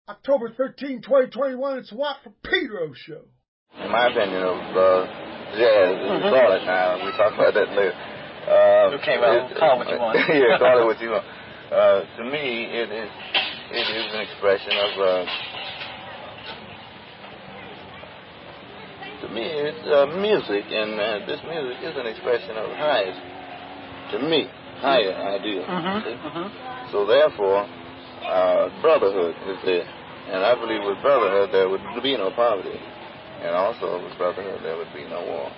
October 13, 2021, it's Watt from Pedro Show. In my opinion of jazz, call it now. We talk about that later. Okay, well, call it what you want. Yeah, call it what you want. To me, it is an expression of. To me, it's music, and this music is an expression of highest, to me, higher ideals. So therefore, brotherhood is there, and I believe with brotherhood there would be no poverty, and also with brotherhood there would be no war.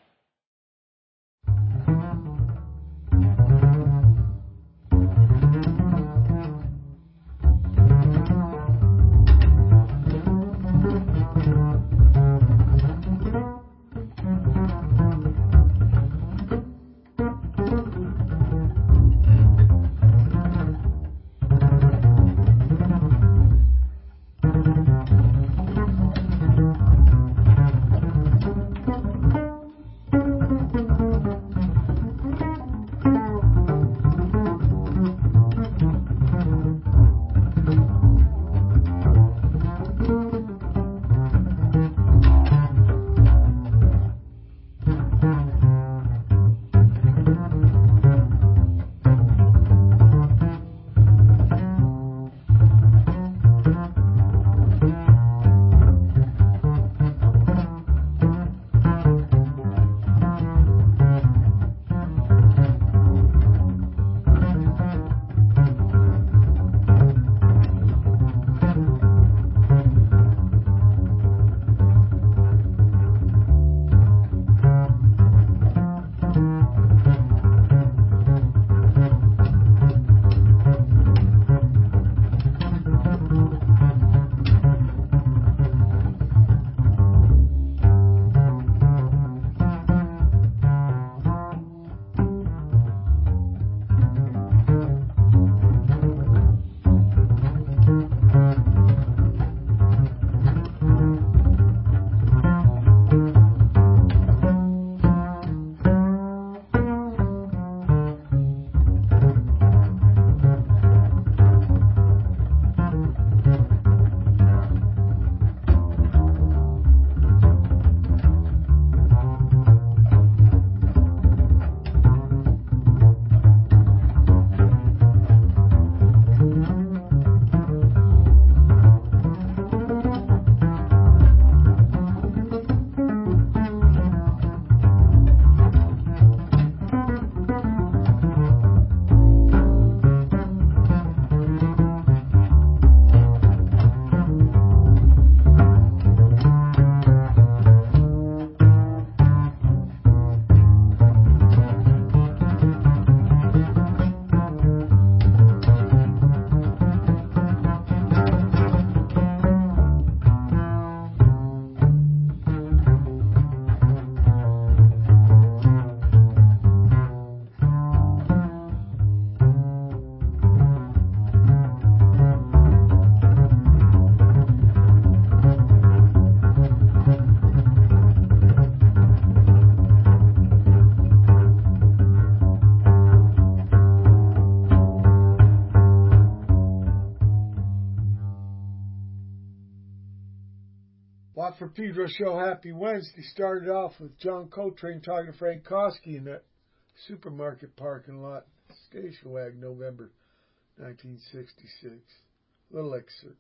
Watt from Pedro Show, happy Wednesday. Started off with John Coltrane talking to Frank Kosky in that supermarket parking lot, station wagon, November 1966. Little excerpt.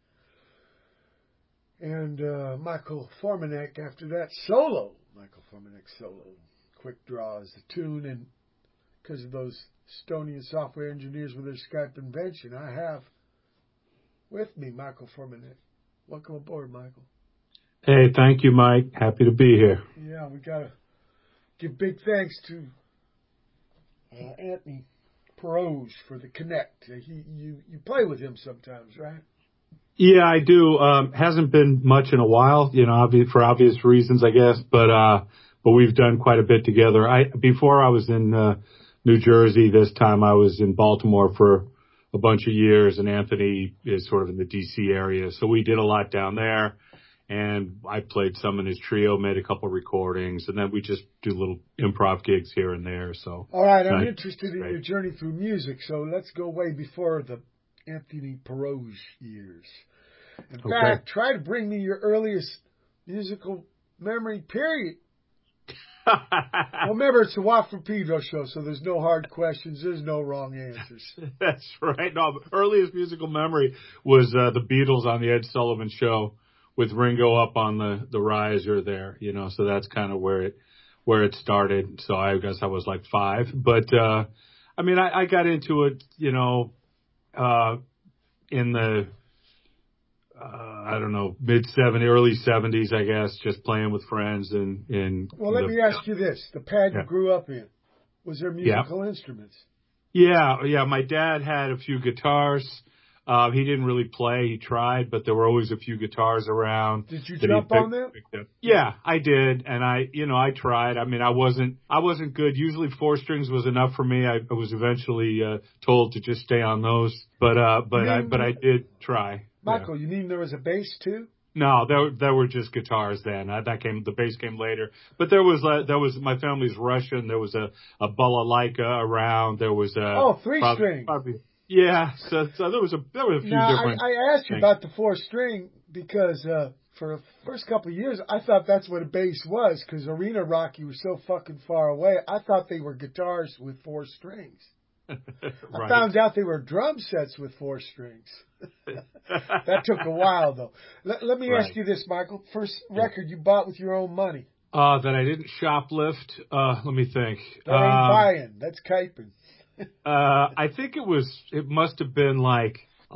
And Michael Formanek after that, solo. Michael Formanek solo. Quick Draw is the tune, and because of those Estonian software engineers with their Skype invention, I have with me Michael Formanek. Welcome aboard, Michael. Hey, thank you, Mike. Happy to be here. Yeah, we got to give big thanks to Anthony Peroge for the Connect. You play with him sometimes, right? Yeah, I do. Hasn't been much in a while, for obvious reasons, I guess. But we've done quite a bit together. Before I was in New Jersey. This time I was in Baltimore for a bunch of years, and Anthony is sort of in the D.C. area. So we did a lot down there. And I played some in his trio, made a couple recordings, and then we just do little improv gigs here and there. So, all right, I'm interested in your journey through music, so let's go way before the Anthony Peroge years. In fact, try to bring me your earliest musical memory, period. Well, remember, it's the Watt from Pedro show, so there's no hard questions. There's no wrong answers. That's right. No, earliest musical memory was the Beatles on the Ed Sullivan Show with Ringo up on the riser there, you know, so that's kind of where it started. So I guess I was like 5. But, I mean, I got into it, you know, in the, I don't know, early 70s, I guess, just playing with friends and well, let me ask you this. The pad you grew up in, was there musical instruments? Yeah. My dad had a few guitars. He didn't really play. He tried, but there were always a few guitars around. Did you jump on them? Yeah, I did. And I tried. I mean, I wasn't good. Usually 4 strings was enough for me. I was eventually, told to just stay on those. But I did try. Michael, you mean there was a bass too? No, there were just guitars then. The bass came later. But there was my family's Russian. There was a balalaika around. There was a 3-string. Yeah, so there was a few different. I asked you about the 4-string because for the first couple of years I thought that's what a bass was because Arena Rocky was so fucking far away. I thought they were guitars with 4 strings. Right. I found out they were drum sets with 4 strings. That took a while though. Let me ask you this, Michael. First record you bought with your own money? That I didn't shoplift. Let me think. That ain't buying. That's caping. I think it must have been like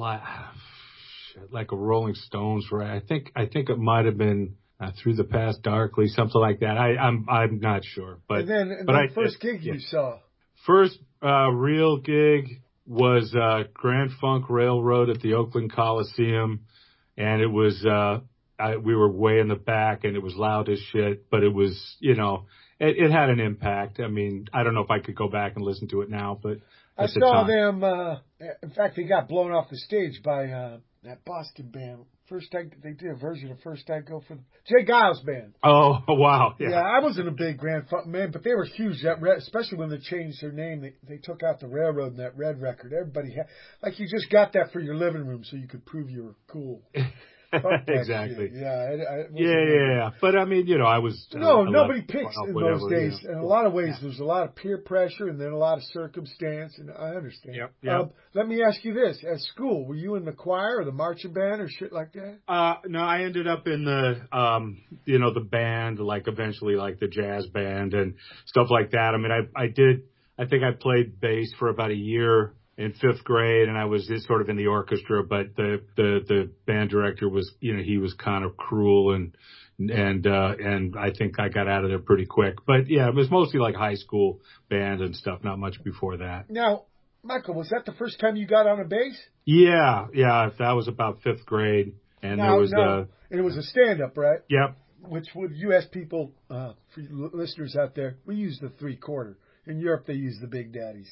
a Rolling Stones, right? I think it might have been Through the Past Darkly, something like that. I'm not sure, but first gig you saw. First real gig was Grand Funk Railroad at the Oakland Coliseum, and it was we were way in the back, and it was loud as shit, but it was, you know, it had an impact. I mean, I don't know if I could go back and listen to it now, but I saw them. In fact, they got blown off the stage by that Boston band. They did a version of First I Go for Jay Giles Band. Oh, wow. Yeah, I wasn't a big Grand Funk man, but they were huge. Especially when they changed their name. They took out the railroad in that red record. Everybody had, like, you just got that for your living room so you could prove you were cool. Exactly. Shit. Yeah. Yeah. But I mean, you know, I was. Nobody picks in those days. In a lot of ways, there's a lot of peer pressure and then a lot of circumstance, and I understand. Yep. Let me ask you this: at school, were you in the choir or the marching band or shit like that? No, I ended up in the, the band, like eventually, like the jazz band and stuff like that. I mean, I think I played bass for about a year in 5th grade, and I was just sort of in the orchestra, but the band director was, you know, he was kind of cruel and I think I got out of there pretty quick. But yeah, it was mostly like high school band and stuff, not much before that. Now, Michael, was that the first time you got on a bass? Yeah, that was about 5th grade, and and it was a stand-up, right? Yep. Which would you ask people, for you listeners out there, we use the 3/4. In Europe, they use the big daddies.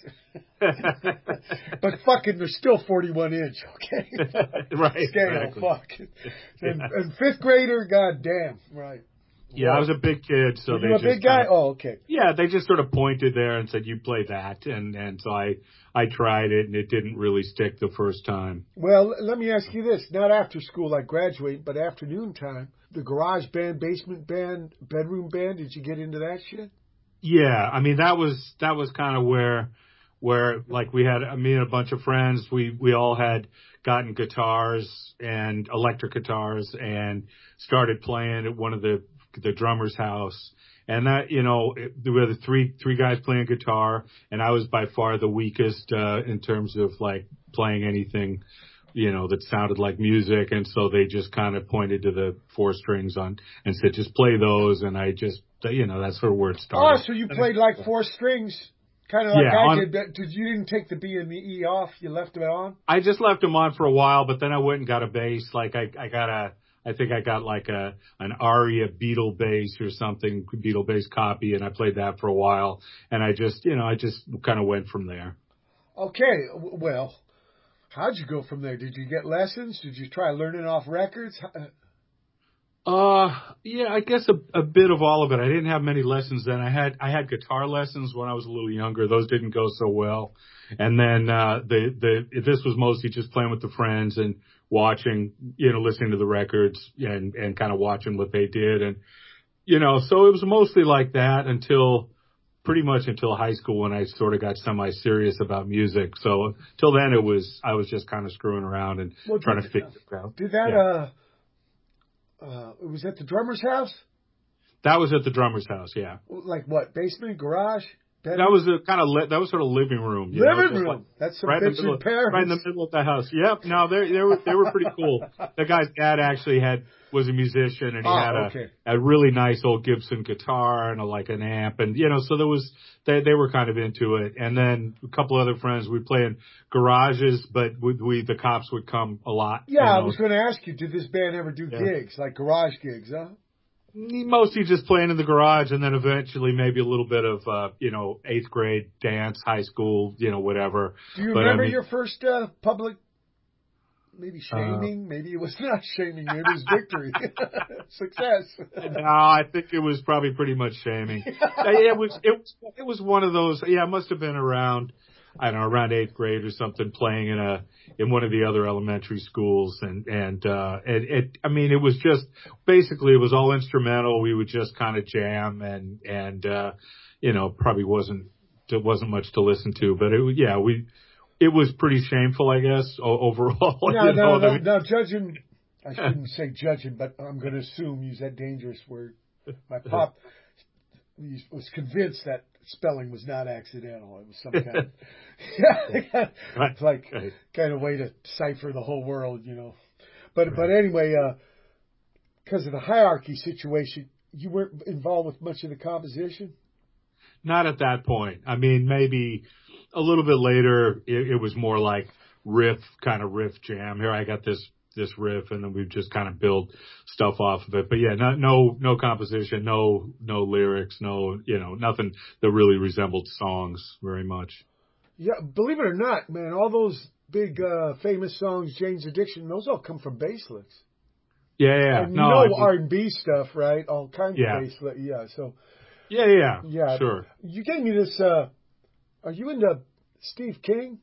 But fucking, they're still 41-inch, okay? Right. Scale, exactly. fuck. And 5th grader, goddamn, right. Yeah, I was a big kid, so Were you a big guy? Oh, okay. Yeah, they just sort of pointed there and said, "You play that," and so I tried it, and it didn't really stick the first time. Well, let me ask you this: not after school, like graduate, but afternoon time. The garage band, basement band, bedroom band. Did you get into that shit? Yeah, I mean that was kind of where like we had me and a bunch of friends, we all had gotten guitars and electric guitars and started playing at one of the drummer's house, and that, you know, there were the three guys playing guitar, and I was by far the weakest in terms of like playing anything, you know, that sounded like music, and so they just kind of pointed to the 4 strings on and said, just play those, and I just, you know, that's sort of where it started. Oh, so you played like 4 strings, kind of like I did. You didn't take the B and the E off, you left them on? I just left them on for a while, but then I went and got a bass. Like I think I got like an Aria Beatle bass or something, Beatle bass copy, and I played that for a while, and I just kind of went from there. Okay, well, how'd you go from there? Did you get lessons? Did you try learning off records? Yeah, I guess a bit of all of it. I didn't have many lessons then. I had guitar lessons when I was a little younger. Those didn't go so well. And then, this was mostly just playing with the friends and watching, listening to the records and kind of watching what they did. And, so it was mostly like that pretty much until high school when I sort of got semi-serious about music. So till then I was just kind of screwing around and trying to figure it out. Did that, it was at the drummer's house? That was at the drummer's house, yeah. Like what, basement, garage? That was that was sort of living room. Living room. Like, that's some bitch in Paris. Right in the middle of the house. Yep. No, they were pretty cool. The guy's dad actually was a musician, and he had a really nice old Gibson guitar and an amp, and so they were kind of into it. And then a couple other friends, we'd play in garages, but the cops would come a lot. Yeah, I was going to ask you, did this band ever do gigs, like garage gigs, huh? Mostly just playing in the garage, and then eventually maybe a little bit of, 8th grade dance, high school, whatever. Do you remember your first public, maybe shaming? Maybe it was not shaming. Maybe it was victory. Success. No, I think it was probably pretty much shaming. It was one of those. Yeah, it must have been around 8th grade or something, playing in one of the other elementary schools, and it was just basically, it was all instrumental. We would just kind of jam, and probably wasn't much to listen to, but it was pretty shameful, I guess, overall. No, judging, I shouldn't say judging, but I'm going to assume, use that dangerous word. My pop was convinced that spelling was not accidental. It was some kind of, it's like kind of way to cipher the whole world, But anyway, because of the hierarchy situation, you weren't involved with much of the composition? Not at that point. I mean, maybe a little bit later, it was more like riff jam. Here, I got this riff, and then we just kind of build stuff off of it. But yeah, no composition, no lyrics, nothing that really resembled songs very much. Yeah, believe it or not, man, all those big famous songs, Jane's Addiction, those all come from bass licks. Yeah. And R&B stuff, right? All kinds of bass licks. Yeah, so. Yeah. Sure. You gave me this. Are you into Steve King?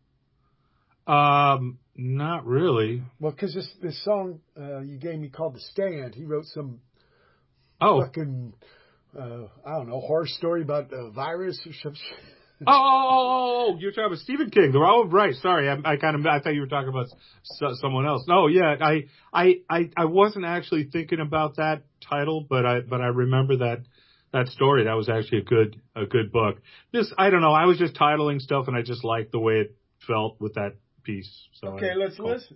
Not really. Well, because this song you gave me called "The Stand," he wrote some fucking I don't know, horror story about a virus or something. You're talking about Stephen King. Oh, right. Sorry, I thought you were talking about someone else. No, yeah, I wasn't actually thinking about that title, but I remember that story. That was actually a good book. I don't know. I was just titling stuff, and I just liked the way it felt with that piece. So okay, let's listen.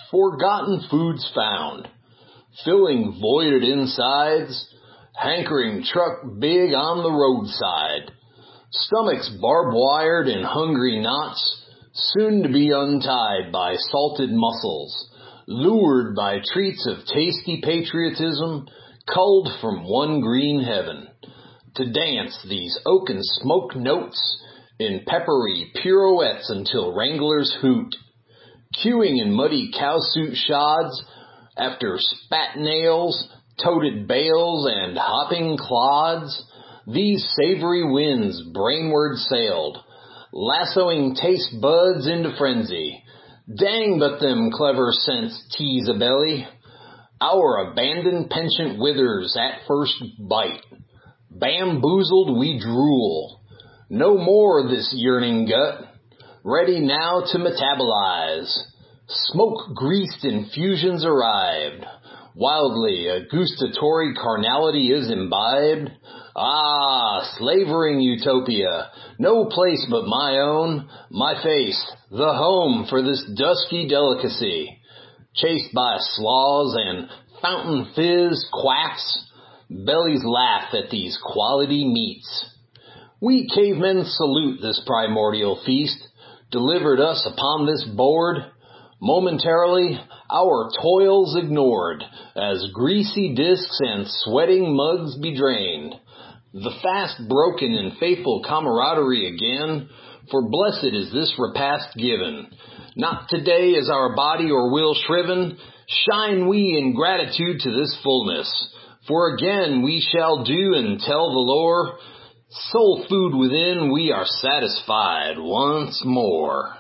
forgotten foods found, filling voided insides, hankering truck big on the roadside, stomachs barbed-wired in hungry knots, soon to be untied by salted muscles, lured by treats of tasty patriotism, culled from one green heaven, to dance these oaken smoke notes in peppery pirouettes until wranglers hoot, queuing in muddy cowsuit shods after spat nails, toted bales, and hopping clods. These savory winds brainward sailed, lassoing taste buds into frenzy. Dang, but them clever scents tease a belly. Our abandoned penchant withers at first bite. Bamboozled we drool. No more this yearning gut, ready now to metabolize. Smoke-greased infusions arrived. Wildly a gustatory carnality is imbibed. Ah, slavering utopia, no place but my own, my face, the home for this dusky delicacy. Chased by sloths and fountain fizz quacks, bellies laugh at these quality meats. We cavemen salute this primordial feast, delivered us upon this board. Momentarily, our toils ignored, as greasy discs and sweating mugs be drained. The fast broken in faithful camaraderie again, for blessed is this repast given. Not today is our body or will shriven, shine we in gratitude to this fullness, for again we shall do and tell the lore, soul food within we are satisfied once more.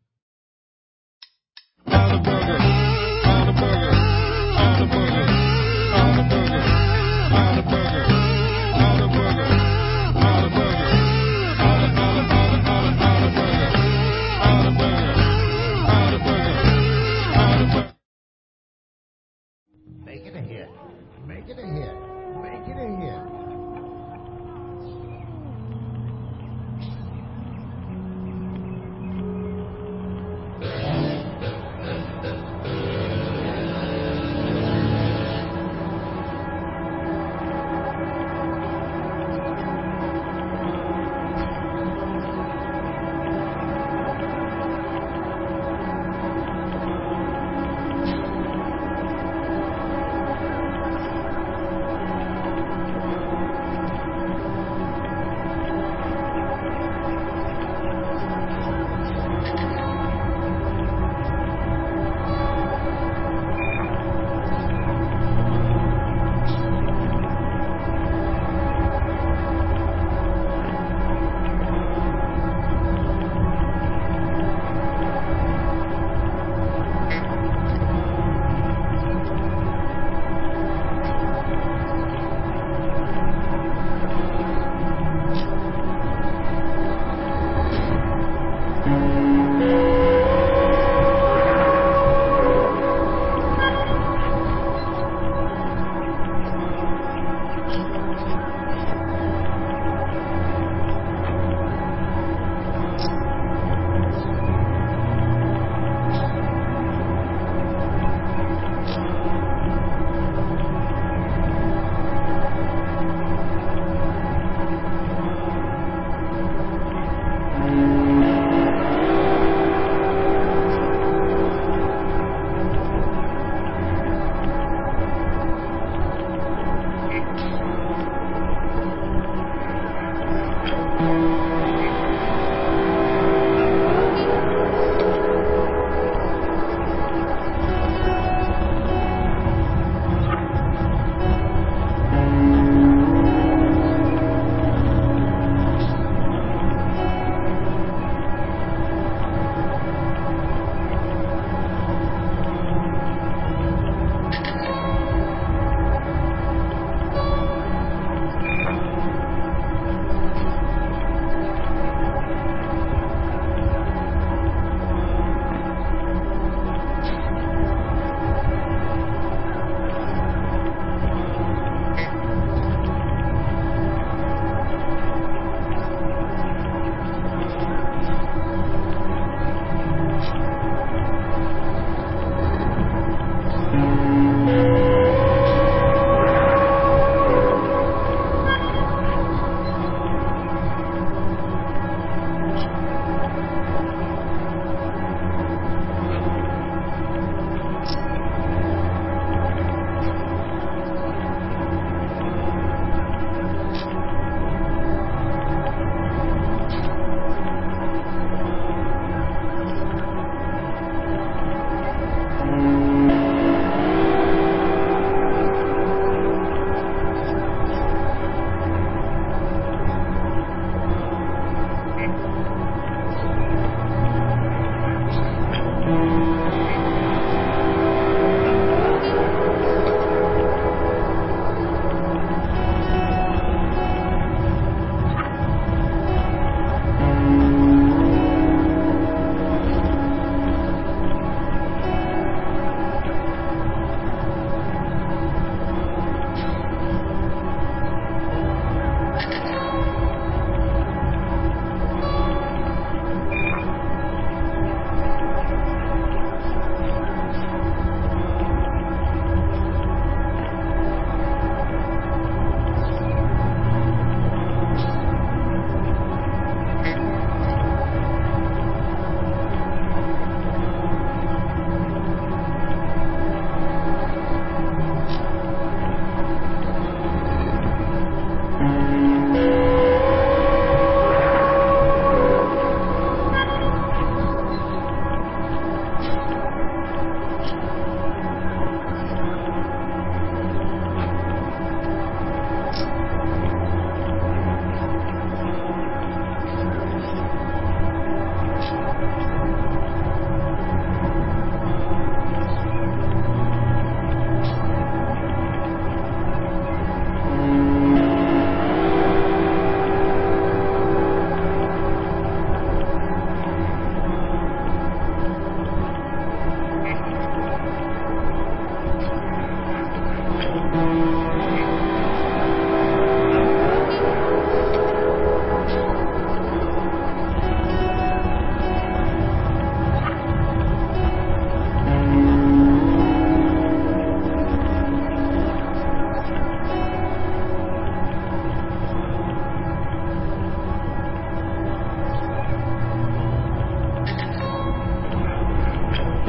Make it a hit. Make it a hit. Make it a hit.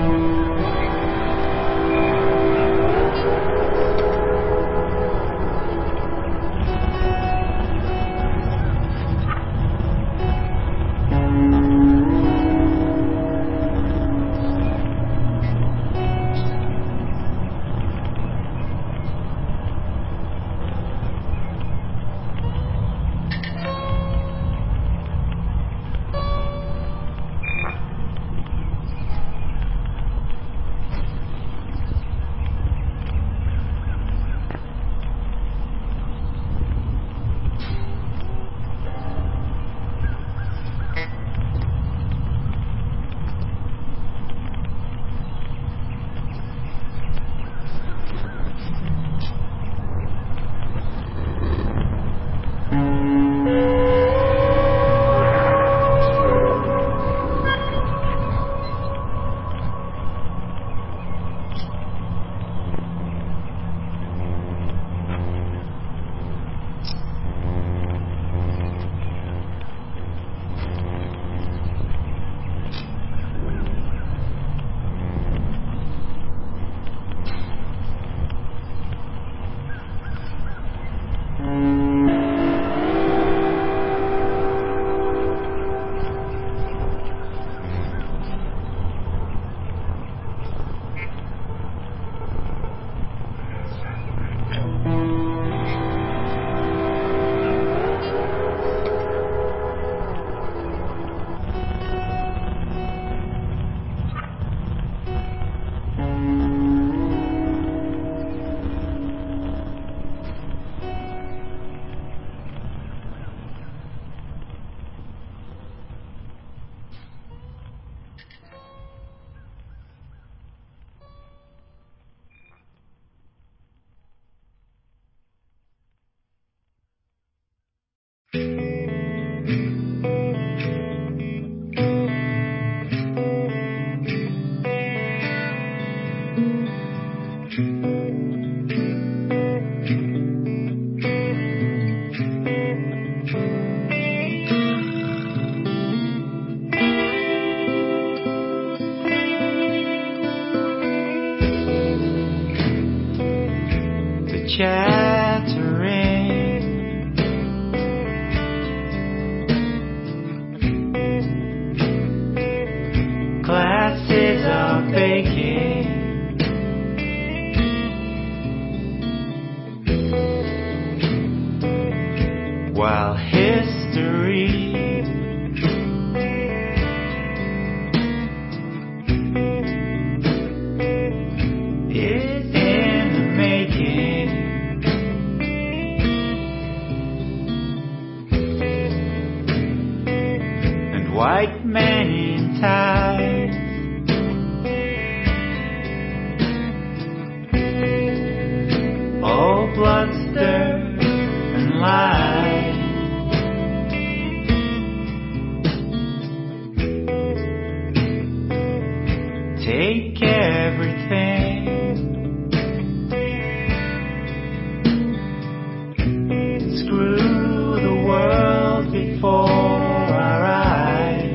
chattering. Glasses are baking. While history is in the making. And white men in ties all bluster and lie. Take everything, screw the world before our eyes.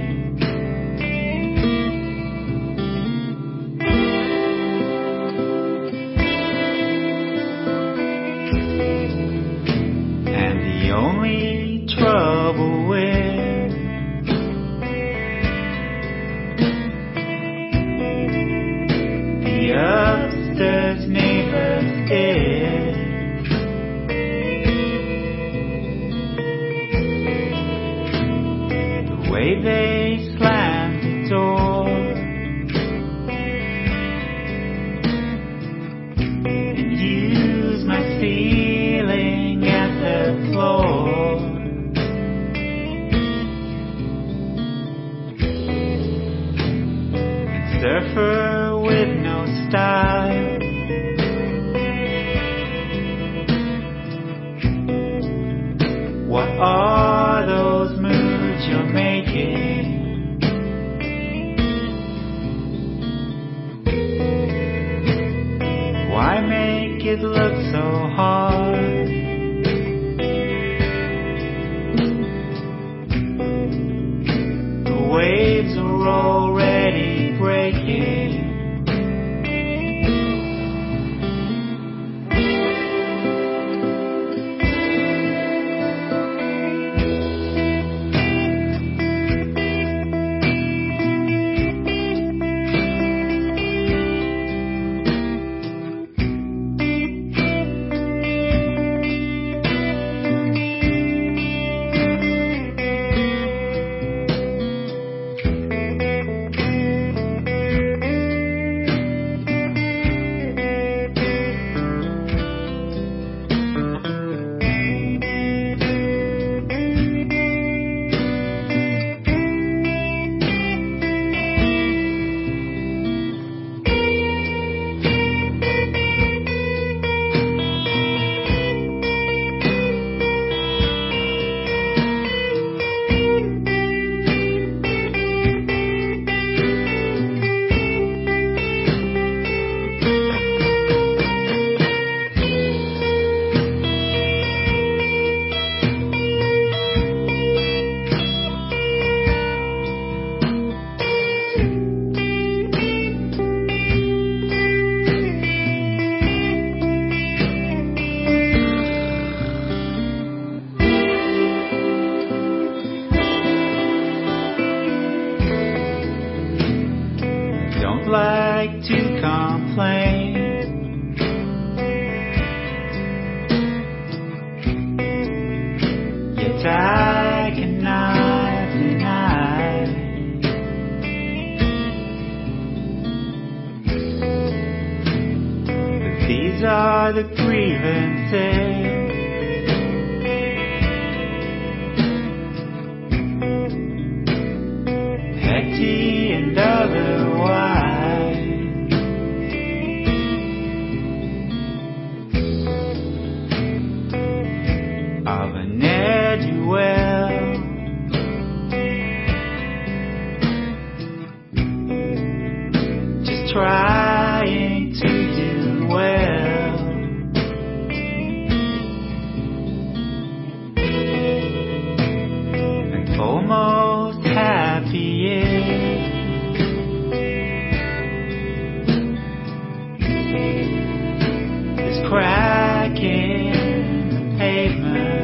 And the only trouble with the upstairs neighbors is the way they slam the door and use my ceiling as the floor. And surfer with no style, what are those moves you're making? Why make it look so hard? The waves are already breaking. don't like to complain. Yet I cannot deny that these are the grievances petty and otherwise of an ne'er-do-well. Just trying to do well. And almost happy-ish. This crack in the pavement.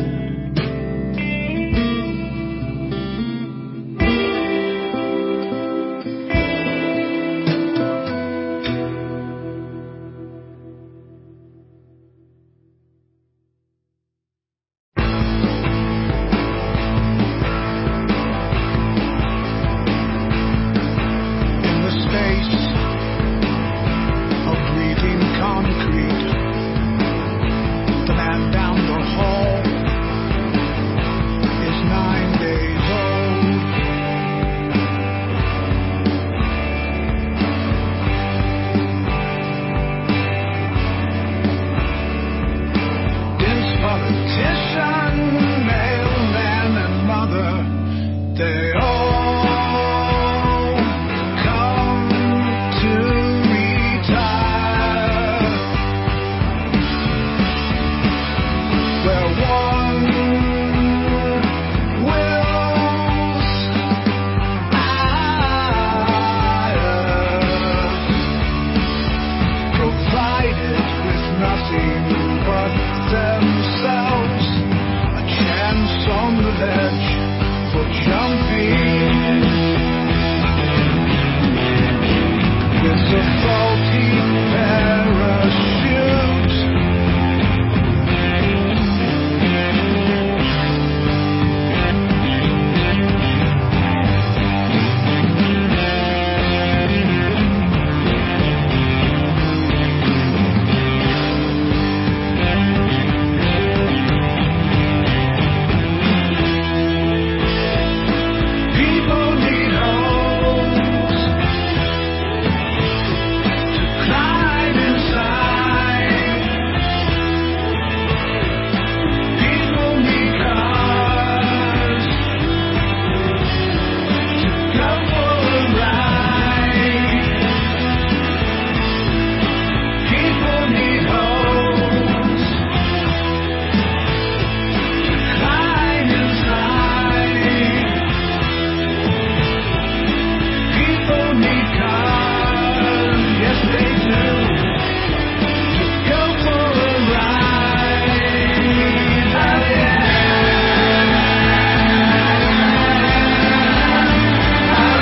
In the space of breathing concrete, the man down the hall is 9 days old. This politician, mailman, and mother, they all come to retire. Where one wills provided with nothing but themselves, a chance on the ledge for jumping with a faulty parachute. People need homes to climb inside. People need cars to go for a ride. People need homes to climb inside. People need cars, yes they do, to go for a ride. Oh yeah. Oh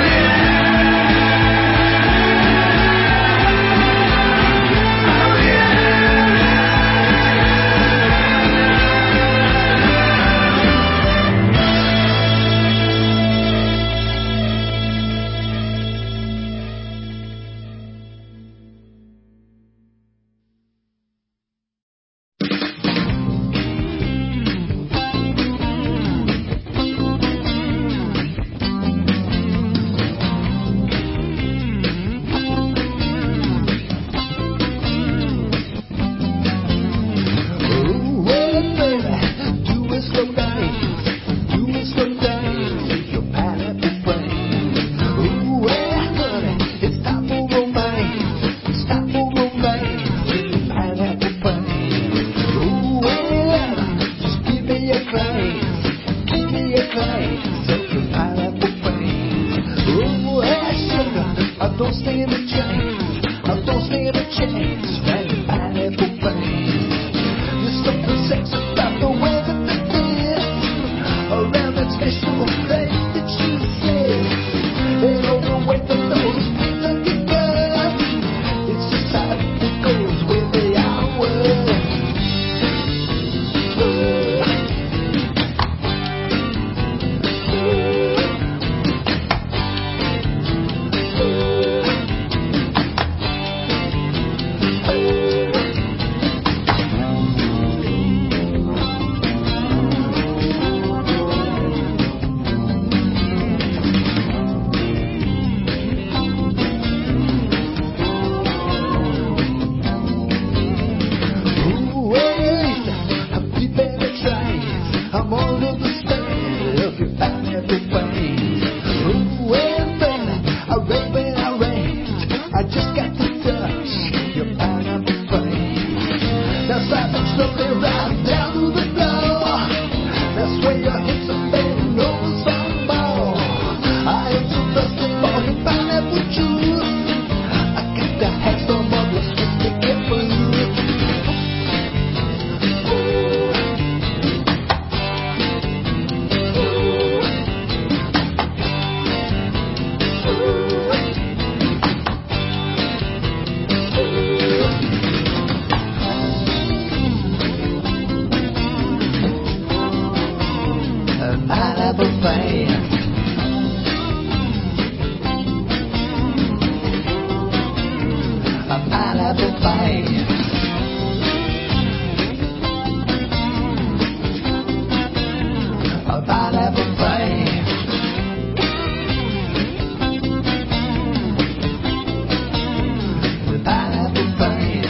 don't stand a chance. I don't stand a chance. Right, pineapple brain. There's something sexy about the way that they dance around that special place that you said, and all the way that those things that you got. pineapple bite. A pineapple bite. The pineapple bite.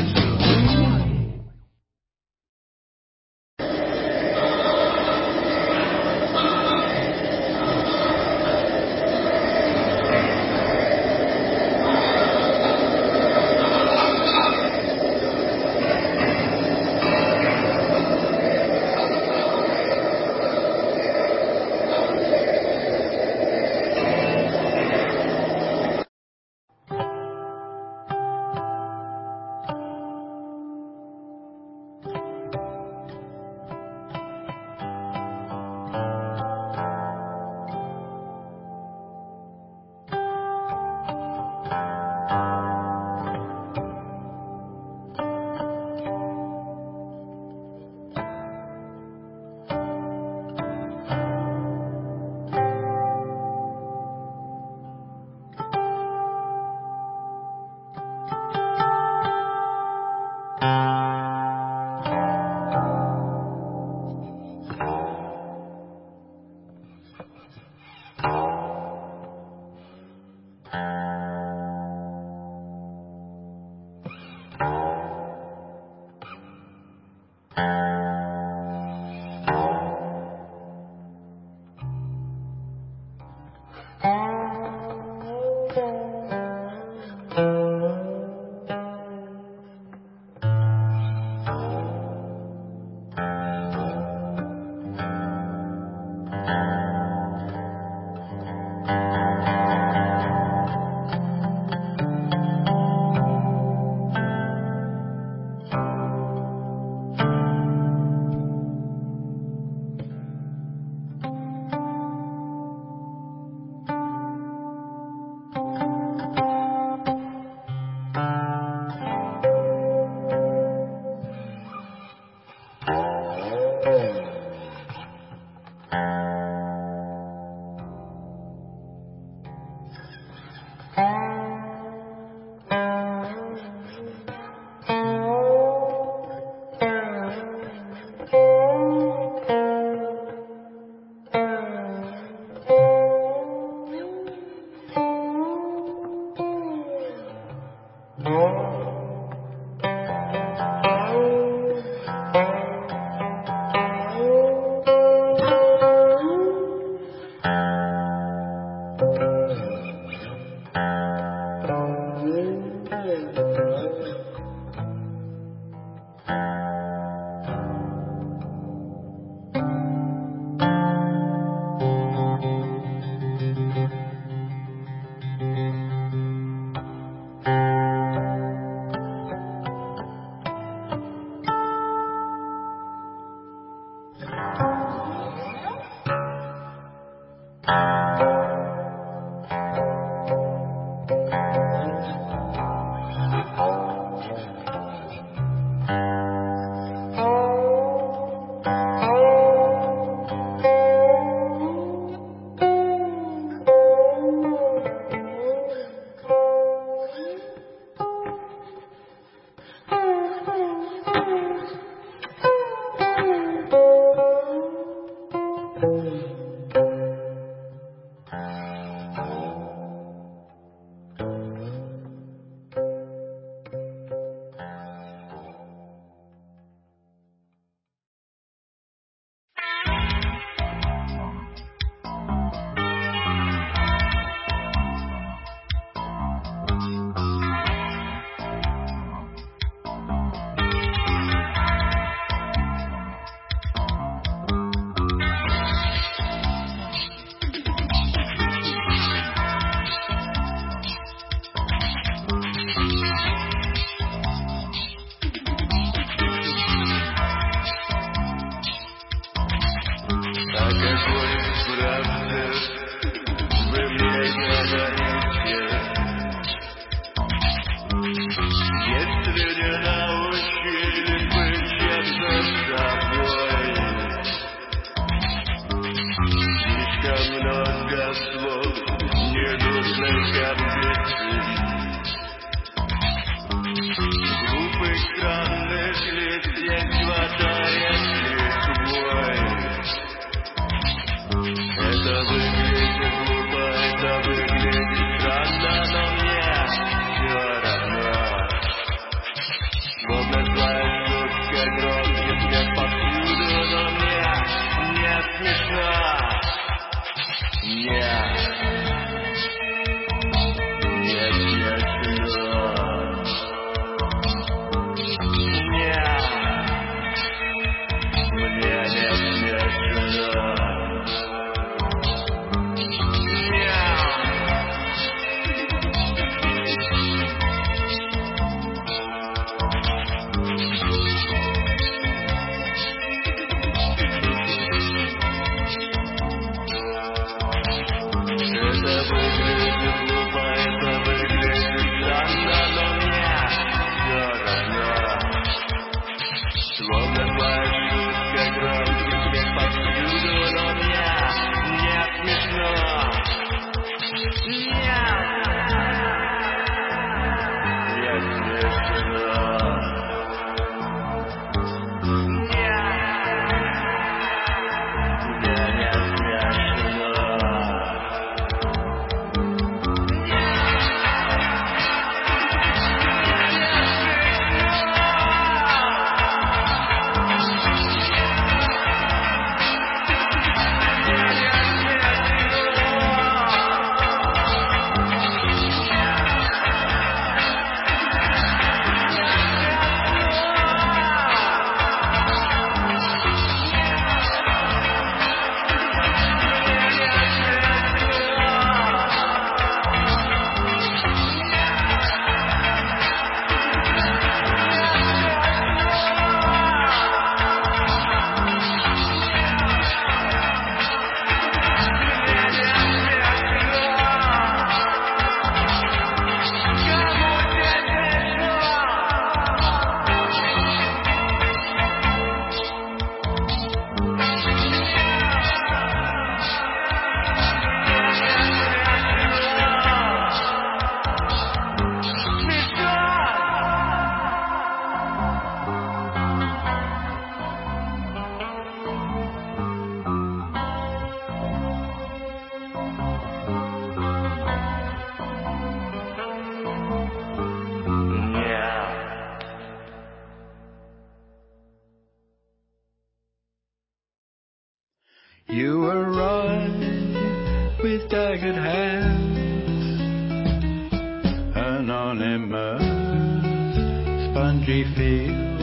spongy fields,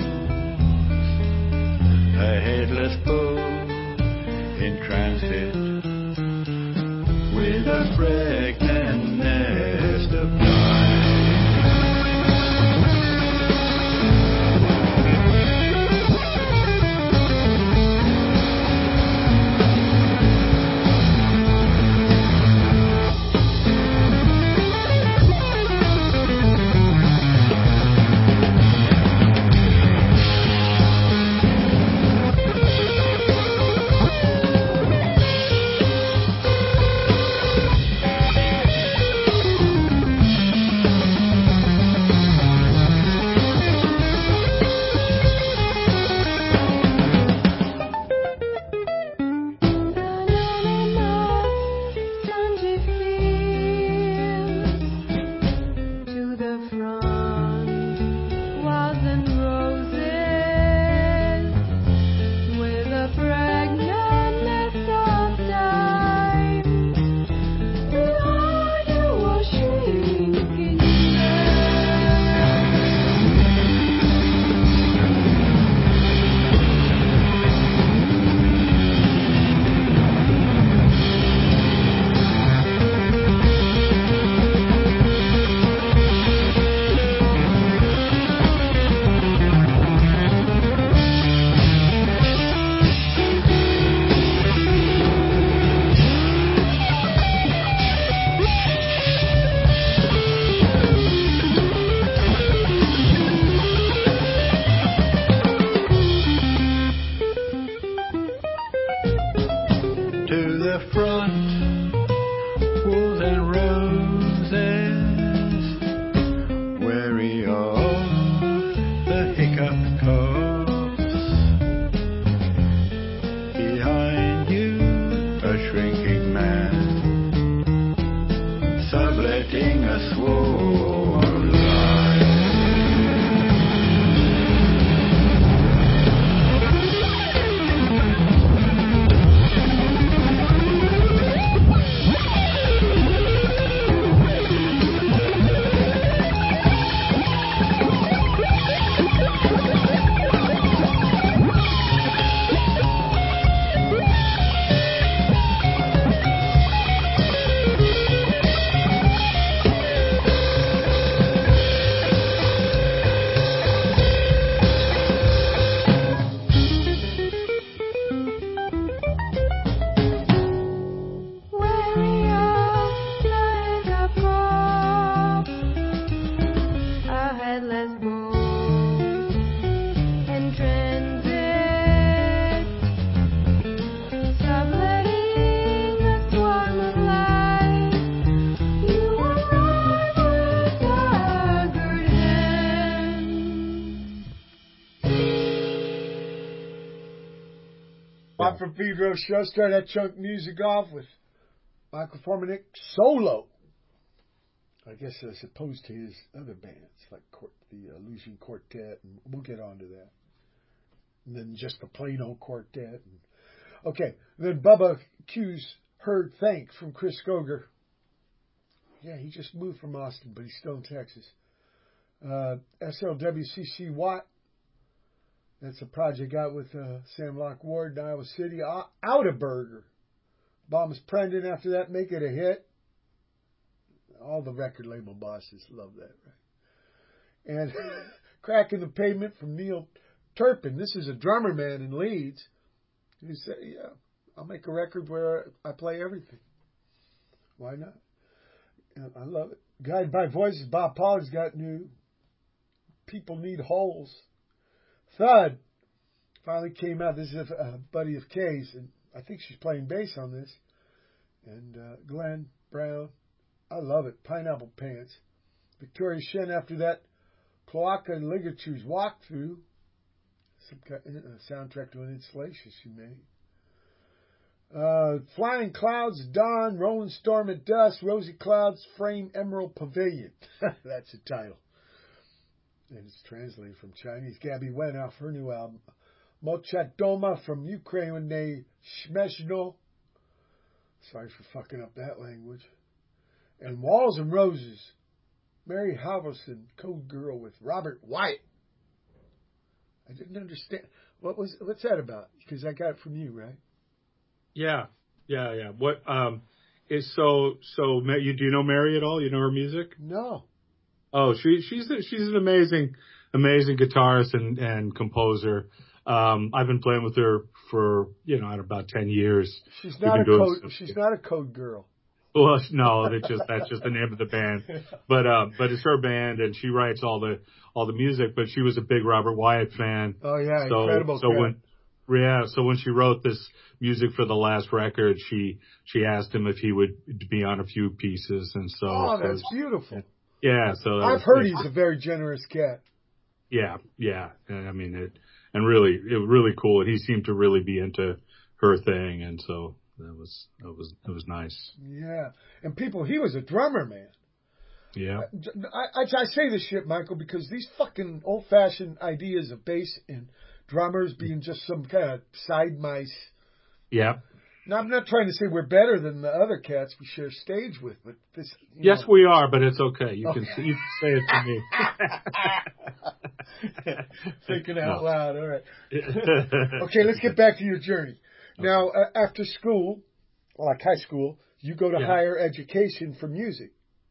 a headless bull in transit with a pregnant nest of pines. Bob from Pedro Show. Start that chunk music off with Michael Formanek solo. I guess as opposed to his other bands like the Illusion Quartet, and we'll get on to that. And then just the plain old quartet. Okay, then Bubba Q's Heard Thank from Chris Skoger. Yeah, he just moved from Austin, but he's still in Texas. SLWCC Watt. That's a project out with Sam Locke Ward in Iowa City. Outerburger. Bombs Prendon after that, make it a hit. All the record label bosses love that, right? And Cracking the Pavement from Neil Turpin. This is a drummer man in Leeds who said, yeah, I'll make a record where I play everything. Why not? And I love it. Guided by Voices, Bob Pollard's got new. People Need Holes. Thud finally came out. This is a buddy of Kay's, and I think she's playing bass on this. And Glenn Brown, I love it. Pineapple Pants. Victoria Shen after that. Cloaca and Ligature's Walkthrough. Some kind of soundtrack to an installation she made. Flying Clouds, Dawn, Rolling Storm at Dusk, Rosy Clouds, Frame Emerald Pavilion. That's the title. And it's translated from Chinese. Gabby Wen off her new album. Mochat Doma from Ukraine, Shmeshno. Sorry for fucking up that language. And Walls and Roses. Mary Halverson, Code Girl with Robert Wyatt. I didn't understand. What's that about? Because I got it from you, right? Yeah. What is so? Do you know Mary at all? You know her music? No. Oh, she's an amazing guitarist and composer. I've been playing with her for about 10 years. She's not a code girl. Well, no, that's just the name of the band. But it's her band, and she writes all the music. But she was a big Robert Wyatt fan. Oh yeah, incredible. So when she wrote this music for the last record, she asked him if he would be on a few pieces, and so. That's beautiful. Yeah, so I've heard he's a very generous cat. Yeah, and I mean it was really cool. And he seemed to really be into her thing, and so that was nice. Yeah, and he was a drummer, man. Yeah. I say this shit, Michael, because these fucking old-fashioned ideas of bass and drummers being just some kind of side mice. Yeah. Now, I'm not trying to say we're better than the other cats we share stage with, but this. Yes, we are, but it's okay. You can say it to me. Thinking out loud. All right. Okay, let's get back to your journey. Now, after school, like high school, you go to higher education for music.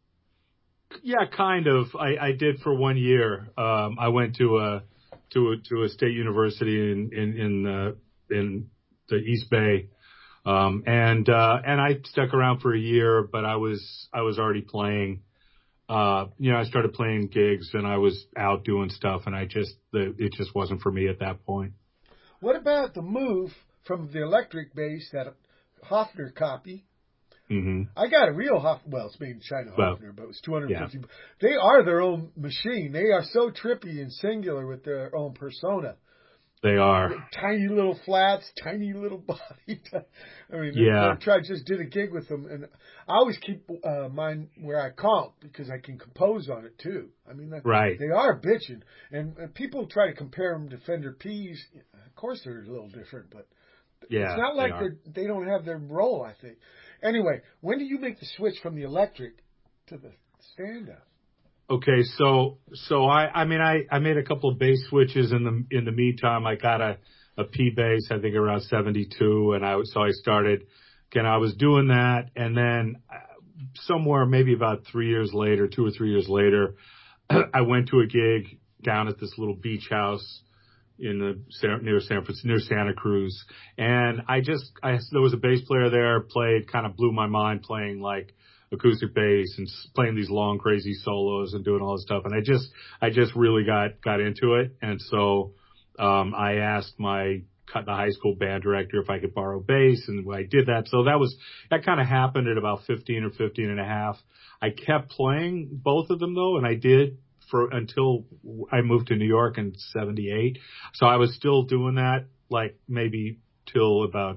Yeah, kind of. I did for 1 year. I went to a state university in the East Bay. And I stuck around for a year, but I was already playing, I started playing gigs and I was out doing stuff, and it just wasn't for me at that point. What about the move from the electric bass, that Hofner copy? Mm-hmm. I got a real it's made in China Hofner, but it was $250. Yeah. They are their own machine. They are so trippy and singular with their own persona. They are. Tiny little flats, tiny little body. I mean, I just did a gig with them, and I always keep mine where I comp because I can compose on it too. I mean, right. They are bitching, and people try to compare them to Fender Ps. Of course, they're a little different, but it's not like they don't have their role, I think. Anyway, when do you make the switch from the electric to the stand-up? Okay, so I made a couple of bass switches in the meantime. I got a P bass, I think around 72, and I started. Again, I was doing that, and then somewhere maybe about 2 or 3 years later, I went to a gig down at this little beach house near Santa Cruz, and there was a bass player there, kind of blew my mind, playing like acoustic bass and playing these long crazy solos and doing all this stuff, and I just really got into it. And so I asked the high school band director if I could borrow bass, and I did that. So that kind of happened at about 15 or 15 and a half. I kept playing both of them though, and I did until I moved to New York in 78. So I was still doing that, like maybe till about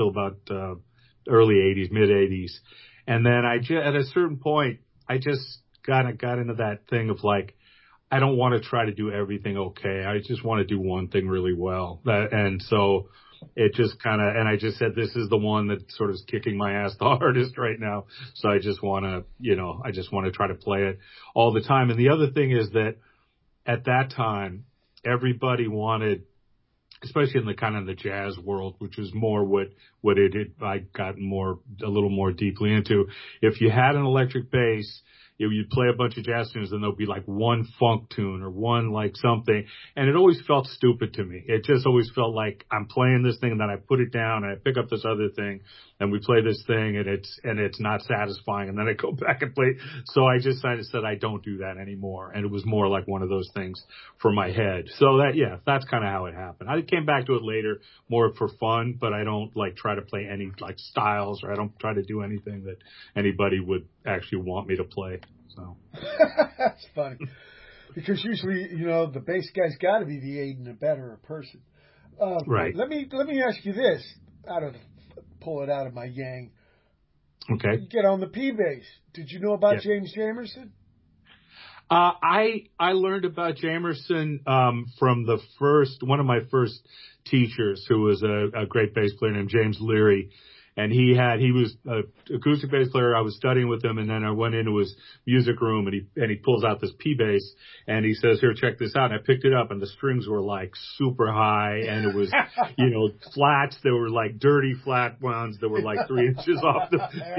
early 80s, mid 80s. And then at a certain point, I just got into that thing of like, I don't want to try to do everything okay. I just want to do one thing really well. And so it just and I just said, this is the one that sort of is kicking my ass the hardest right now. So I just want to try to play it all the time. And the other thing is that at that time, everybody wanted, especially in the kind of the jazz world, which is more what I got a little more deeply into. If you had an electric bass, you'd play a bunch of jazz tunes, and there'll be like one funk tune or one like something, and it always felt stupid to me. It just always felt like I'm playing this thing, and then I put it down, and I pick up this other thing, and we play this thing, and it's not satisfying, and then I go back and play. So I just said I don't do that anymore, and it was more like one of those things for my head. So that's kind of how it happened. I came back to it later more for fun, but I don't like try to play any like styles, or I don't try to do anything that anybody would actually want me to play. So that's funny, because usually, the bass guy's got to be the aid and abettor person. Right. Let me ask you this. Pull it out of my yang. Okay. Get on the P bass. Did you know about James Jamerson? I learned about Jamerson from one of my first teachers, who was a great bass player named James Leary. And he was an acoustic bass player. I was studying with him, and then I went into his music room, and he pulls out this P bass, and he says, "Here, check this out." And I picked it up, and the strings were like super high, and it was, flats. They were like dirty flat ones that were like 3 inches off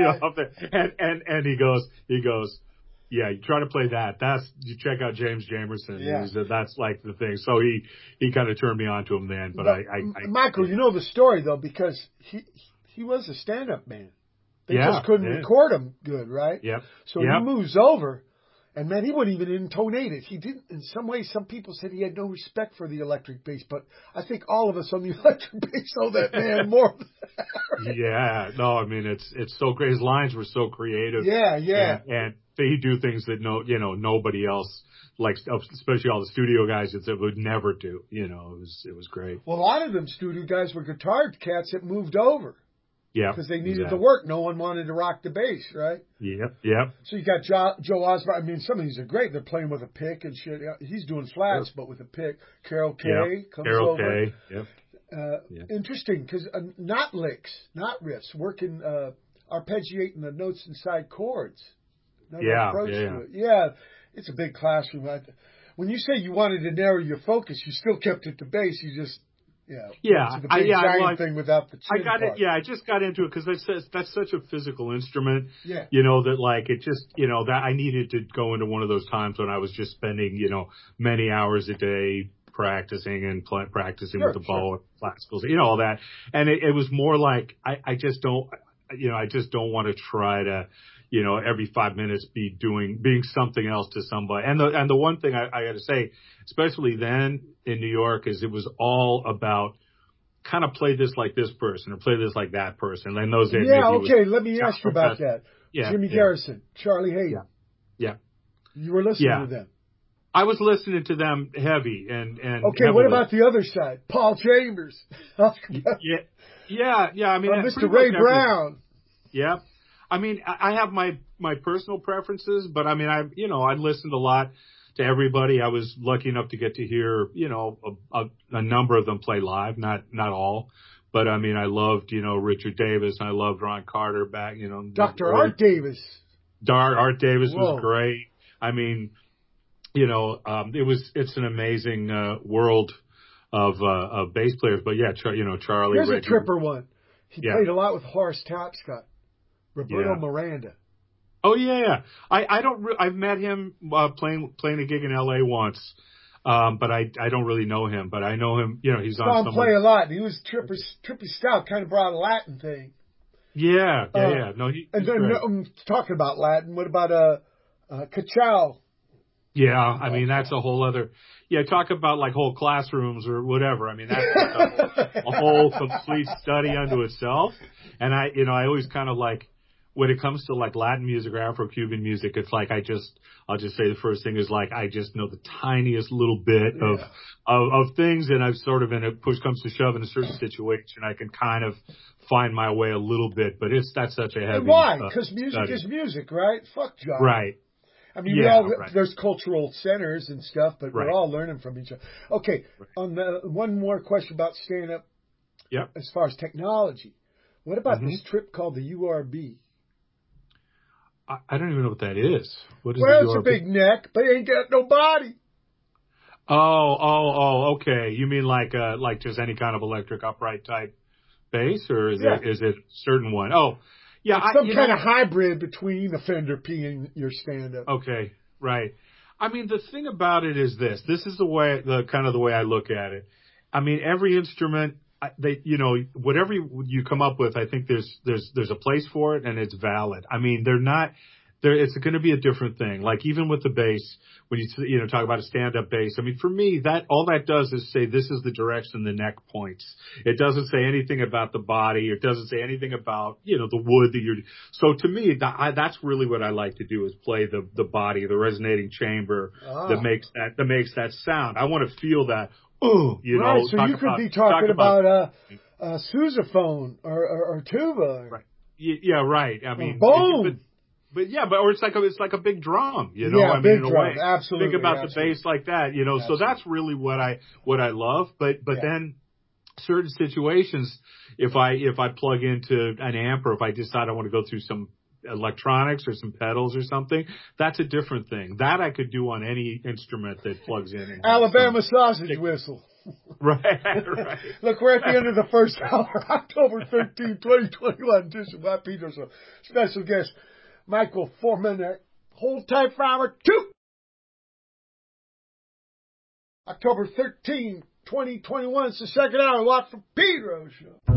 and he goes, "Yeah, you try to play that. You check out James Jamerson." Yeah. That's like the thing. So he kind of turned me on to him then. But Michael, you know the story though, because he was a stand-up man. They just couldn't record him good, right? Yep. So he moves over, and man, he wouldn't even intonate it. He didn't. In some ways, some people said he had no respect for the electric bass, but I think all of us on the electric bass owe that man more. Yeah. No, I mean it's so great. His lines were so creative. Yeah. And he'd do things that nobody else, like especially all the studio guys, that would never do. It was great. Well, a lot of them studio guys were guitar cats that moved over. Yeah. Because they needed the work. No one wanted to rock the bass, right? Yep. So you got Joe Osborne. I mean, some of these are great. They're playing with a pick and shit. He's doing flats, but with a pick. Carol Kay comes Carol over. Kay. Yep. Interesting, because not licks, not riffs, working arpeggiating the notes inside chords. Approach to it. Yeah, it's a big classroom. When you say you wanted to narrow your focus, you still kept it to bass. You just it's the big giant thing without the chin part. I just got into it because that's such a physical instrument. Yeah. That like it just that I needed to go into one of those times when I was just spending many hours a day practicing and practicing with the bow and classicals, all that. And it was more like I just don't want to try to every 5 minutes being something else to somebody. And the one thing I got to say, especially then in New York, is it was all about kind of play this like this person or play this like that person. And those days, let me ask you about that. Yeah, Jimmy Garrison, Charlie Hayden. Yeah. You were listening to them. I was listening to them heavy and okay, heavily. What about the other side? Paul Chambers. Yeah. I mean, Mr. Ray Brown. Yeah. I mean, I have my personal preferences, but I mean, I listened a lot to everybody. I was lucky enough to get to hear, a number of them play live, not all, but I mean, I loved, Richard Davis, and I loved Ron Carter back, Dr. Art Davis. Art Davis was great. I mean, it's an amazing world of bass players, but yeah, Charlie. Here's a tripper one. He played a lot with Horace Tapscott. Roberto Miranda. Oh yeah. I've met him playing a gig in LA once. But I don't really know him, but I know him, he's on some play a lot. He was Trippy Stout, kind of brought a Latin thing. Yeah. No, and then I'm talking about Latin. What about Cachao? Yeah, I mean that's a whole other. Yeah, talk about like whole classrooms or whatever. I mean that's a whole complete study unto itself. And I always kind of like when it comes to like Latin music or Afro-Cuban music, it's like I'll just say the first thing is like I just know the tiniest little bit of things, and I've sort of in a push comes to shove in a certain situation, I can kind of find my way a little bit, but that's such a heavy. And why? Because music is music, right? Fuck John. Right. I mean, there's cultural centers and stuff, but we're all learning from each other. Okay, on one more question about stand-up. Yep. As far as technology, what about this trip called the URB? I don't even know what that is. What is it's a big neck, but it ain't got no body. Oh, okay. You mean like just any kind of electric upright type bass, or is it a certain one? Oh, yeah. It's some kind of hybrid between a Fender P and your stand-up. Okay, right. I mean, the thing about it is this. This is the way I look at it. I mean, every instrument, whatever you come up with, I think there's a place for it and it's valid. I mean, it's going to be a different thing. Like even with the bass, when you talk about a stand-up bass, I mean, for me, all that does is say this is the direction the neck points. It doesn't say anything about the body. It doesn't say anything about, the wood that you're. So to me, that's really what I like to do is play the body, the resonating chamber that makes that sound. I want to feel that. Right, so you could be talking about a sousaphone or tuba. Right. Yeah, right. I mean, boom. Or it's like a big drum, Yeah, I mean, big in a drum. way. Absolutely. Think about the bass like that, So that's really what I love. But then certain situations, if I plug into an amp or if I decide I want to go through some electronics or some pedals or something, that's a different thing. That I could do on any instrument that plugs in. And Alabama sausage whistle. Right. Look, we're at the end of the first hour, October 13, 2021 edition. Bob Peters, a special guest, Michael Formanek. Hold tight for hour 2. October 13, 2021. It's the second hour. Watch for Pedro Show.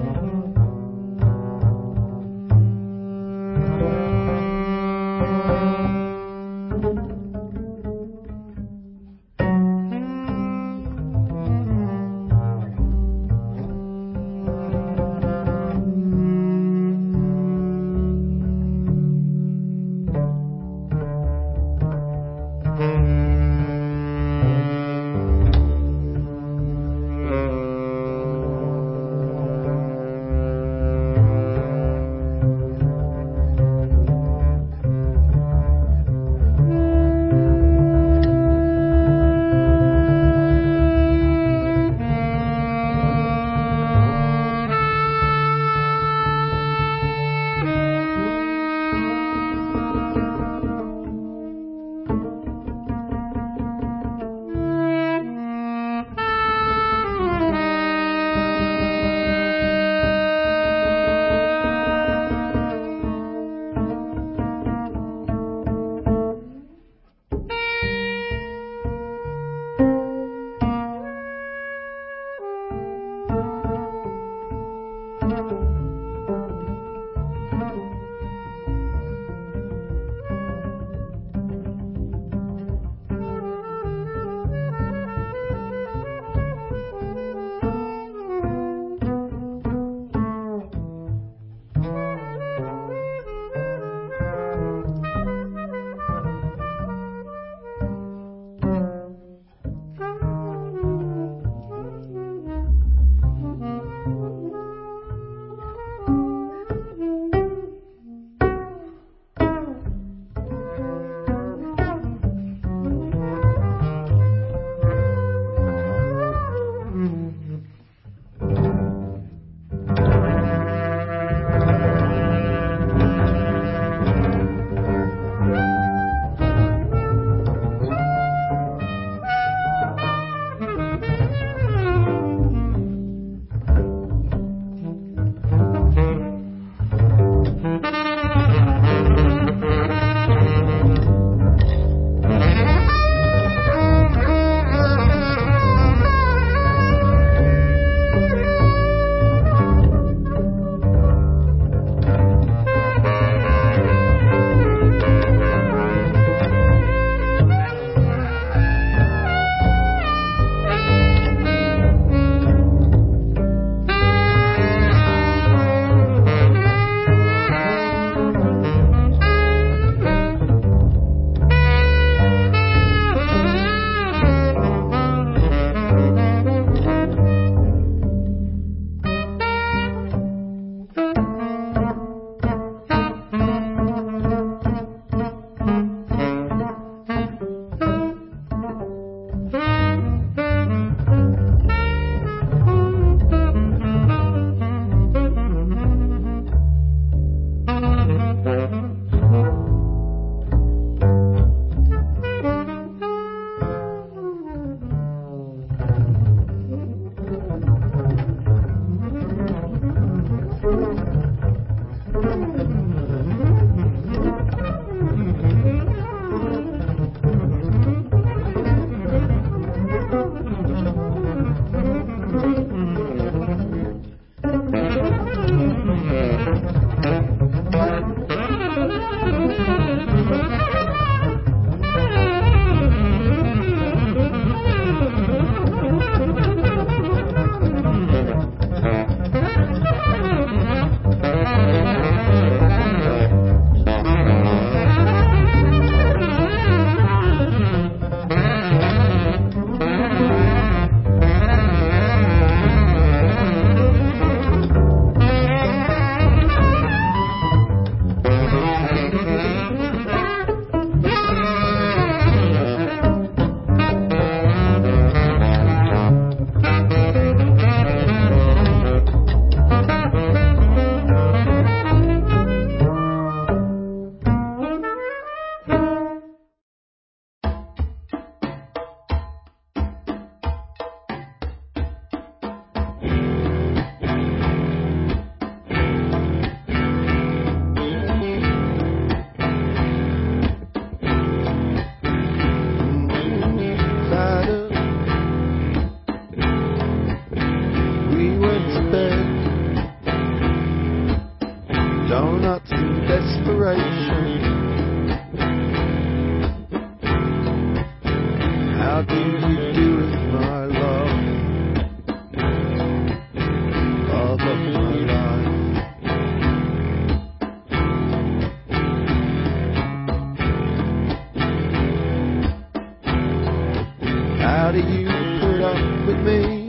you put up with me?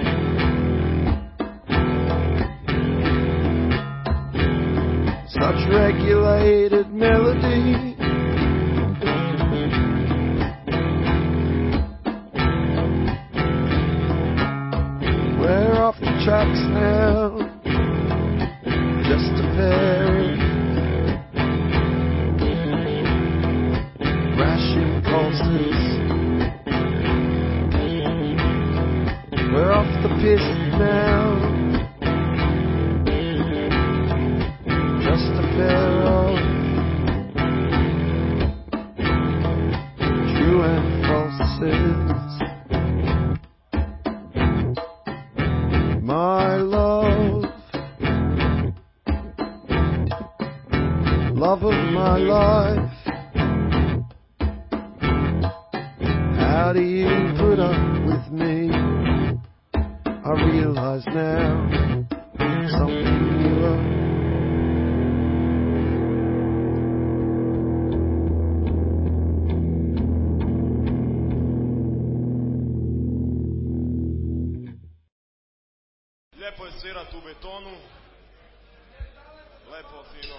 Such regulated melody. We're off the tracks now, just a pair of rash impulses. We're off the piss now, just a pair of true and falses. My love, love of my life, how do you put up with me? I realize now something newer. Lijepo je svirat u betonu, lepo, fino.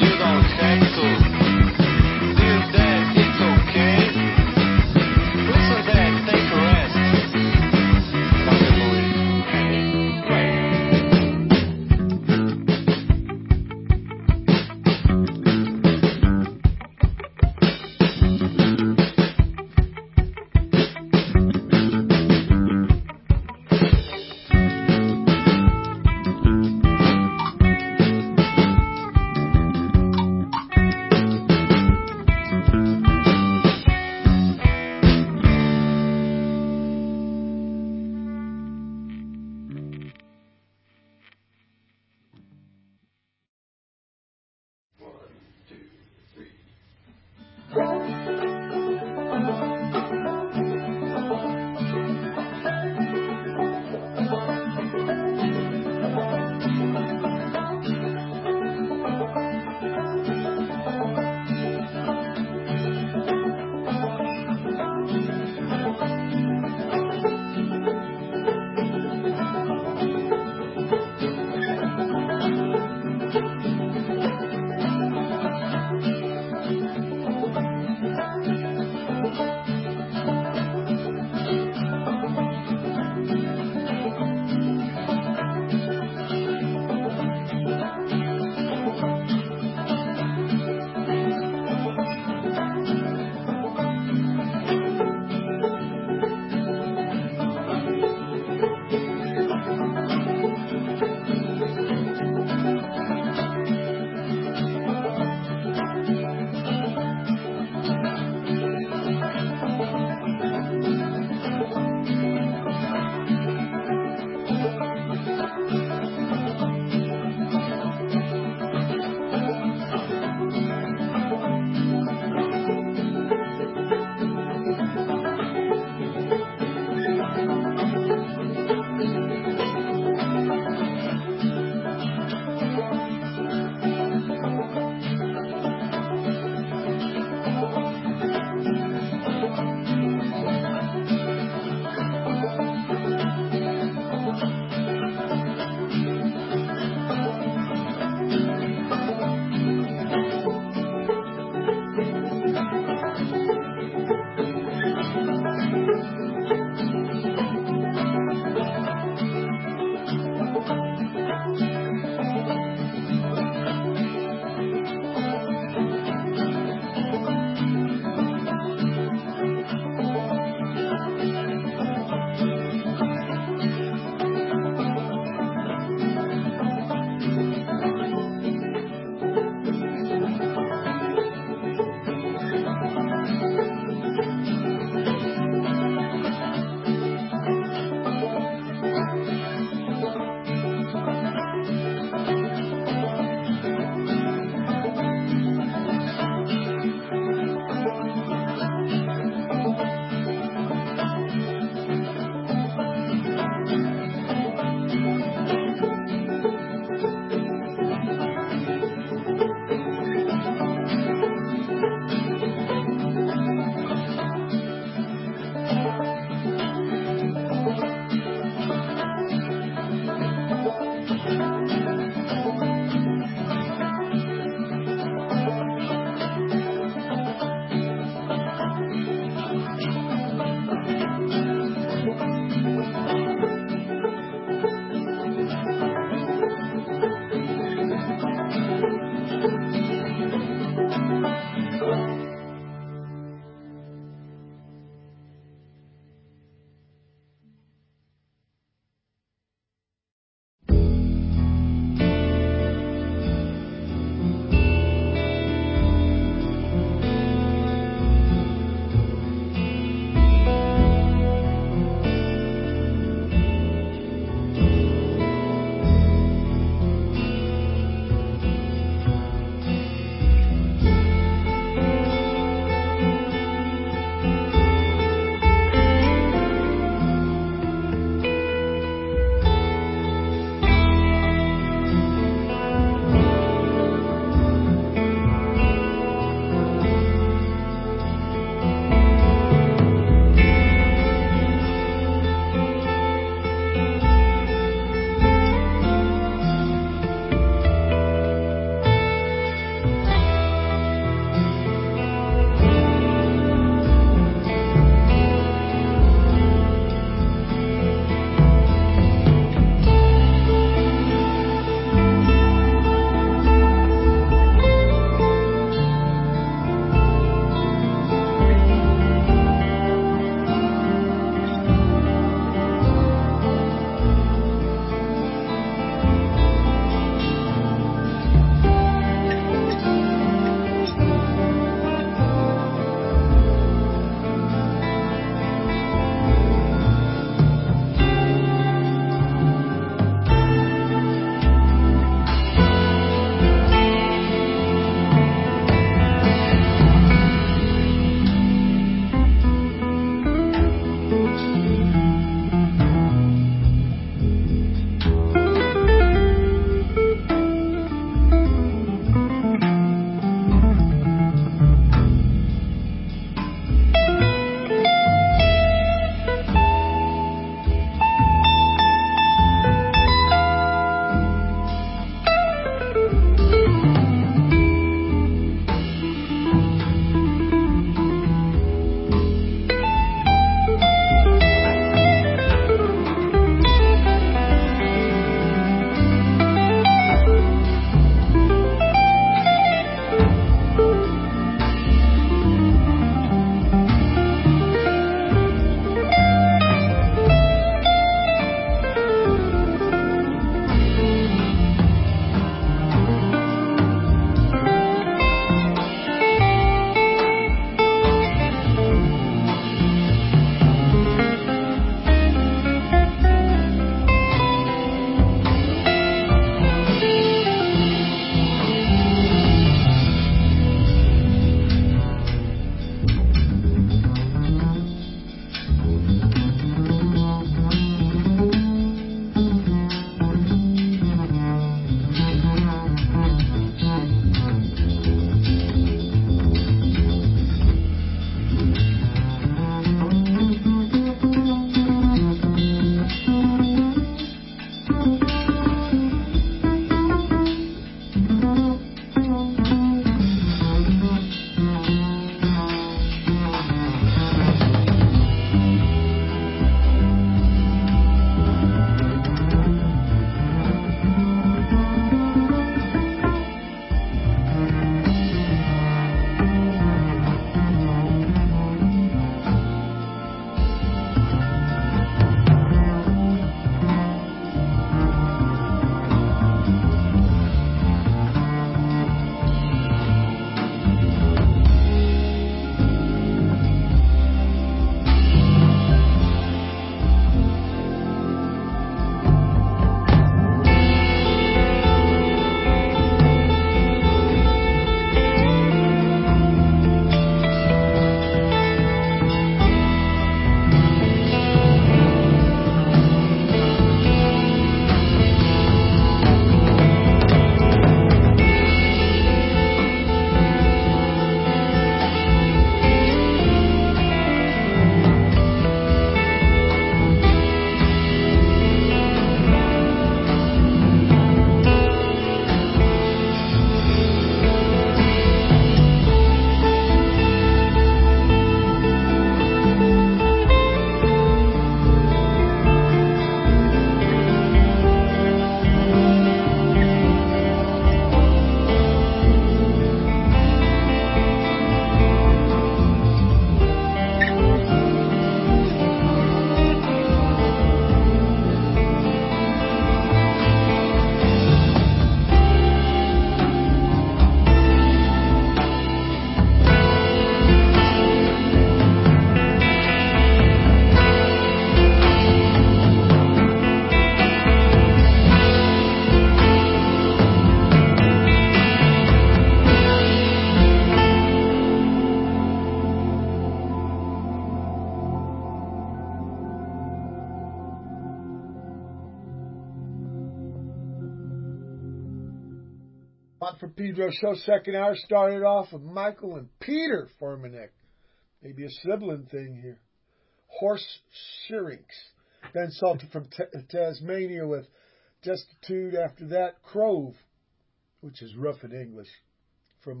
Watt from Pedro show second hour started off with Michael and Peter Formanek. Maybe a sibling thing here. Horse Syrinx. Ben Salter from Tasmania with Destitute. After that, Crove, which is rough in English, from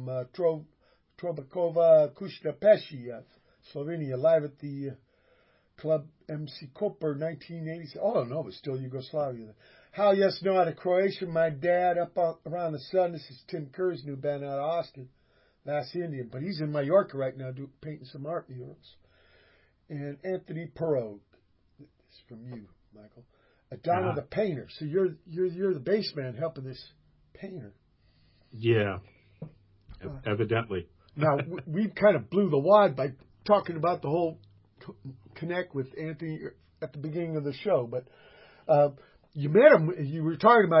Trobakova Kushnapeshi, Slovenia, live at the Club MC Koper, 1980s. Oh, no, it's still Yugoslavia. How Yes No out of Croatia. My Dad, Up Around the Sun. This is Tim Kerr's new band out of Austin, Last Indian. But he's in Mallorca right now painting some art murals. And Anthony Perot. This is from you, Michael. Donna the Painter. So you're the bass man helping this painter. Yeah, evidently. Now, we kind of blew the wad by talking about the whole connect with Anthony at the beginning of the show. But you met him, you were talking about,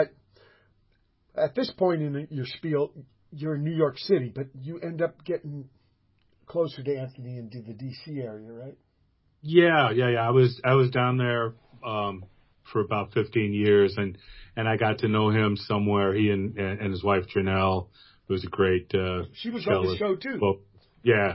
at this point in your spiel, you're in New York City, but you end up getting closer to Anthony into the D.C. area, right? Yeah. I was down there for about 15 years, and I got to know him somewhere. He and his wife Janelle, who was a great she was on the show too. Well, yeah.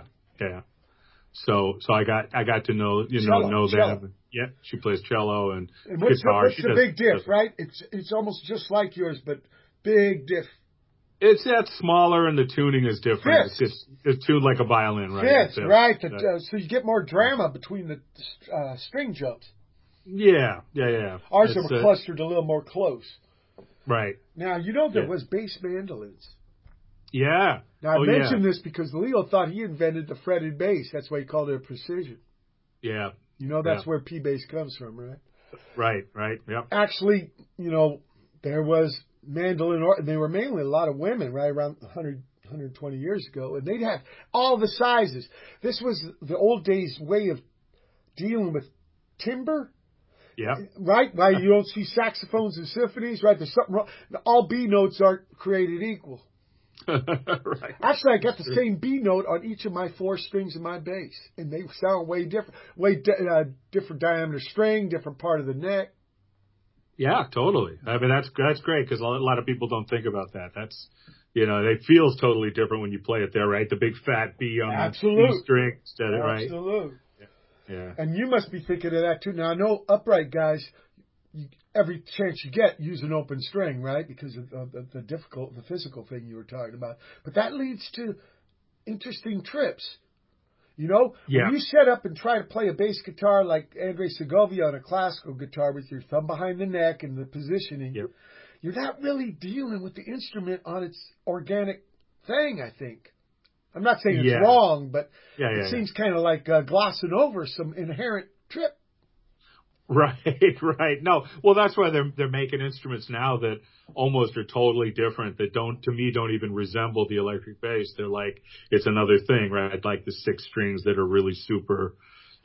So I got to know know them. Yeah, she plays cello and guitar. What's the big diff, right? It's almost just like yours, but big diff. It's that smaller and the tuning is different. It's tuned like a violin, right? Fifths, right. So you get more drama between the string jumps. Yeah. Ours are clustered a little more close. Right. Now, there was bass mandolins. Yeah. Now, I mentioned this because Leo thought he invented the fretted bass. That's why he called it a precision. Yeah. That's where P-bass comes from, right? Right. Yep. Actually, there was mandolin, they were mainly a lot of women, right, around 120 years ago, and they'd have all the sizes. This was the old days way of dealing with timbre. Yeah. Right? Why you don't see saxophones and symphonies, right? There's something wrong. All B notes aren't created equal. Right. Actually, I got the same B note on each of my 4 strings in my bass, and they sound way different. Different diameter string, different part of the neck. Yeah, totally. I mean, that's great because a lot of people don't think about that. That's, it feels totally different when you play it there, right? The big fat B on the E string instead of, right? Absolutely. Yeah. And you must be thinking of that too. Now, I know upright guys, every chance you get, use an open string, right? Because of the physical thing you were talking about. But that leads to interesting trips. When you set up and try to play a bass guitar like Andre Segovia on a classical guitar with your thumb behind the neck and the positioning, you're not really dealing with the instrument on its organic thing, I think. I'm not saying it's wrong, but it seems kind of like glossing over some inherent trip. Right. No, well, that's why they're making instruments now that almost are totally different. That don't even resemble the electric bass. They're like it's another thing, right? Like the 6 strings that are really super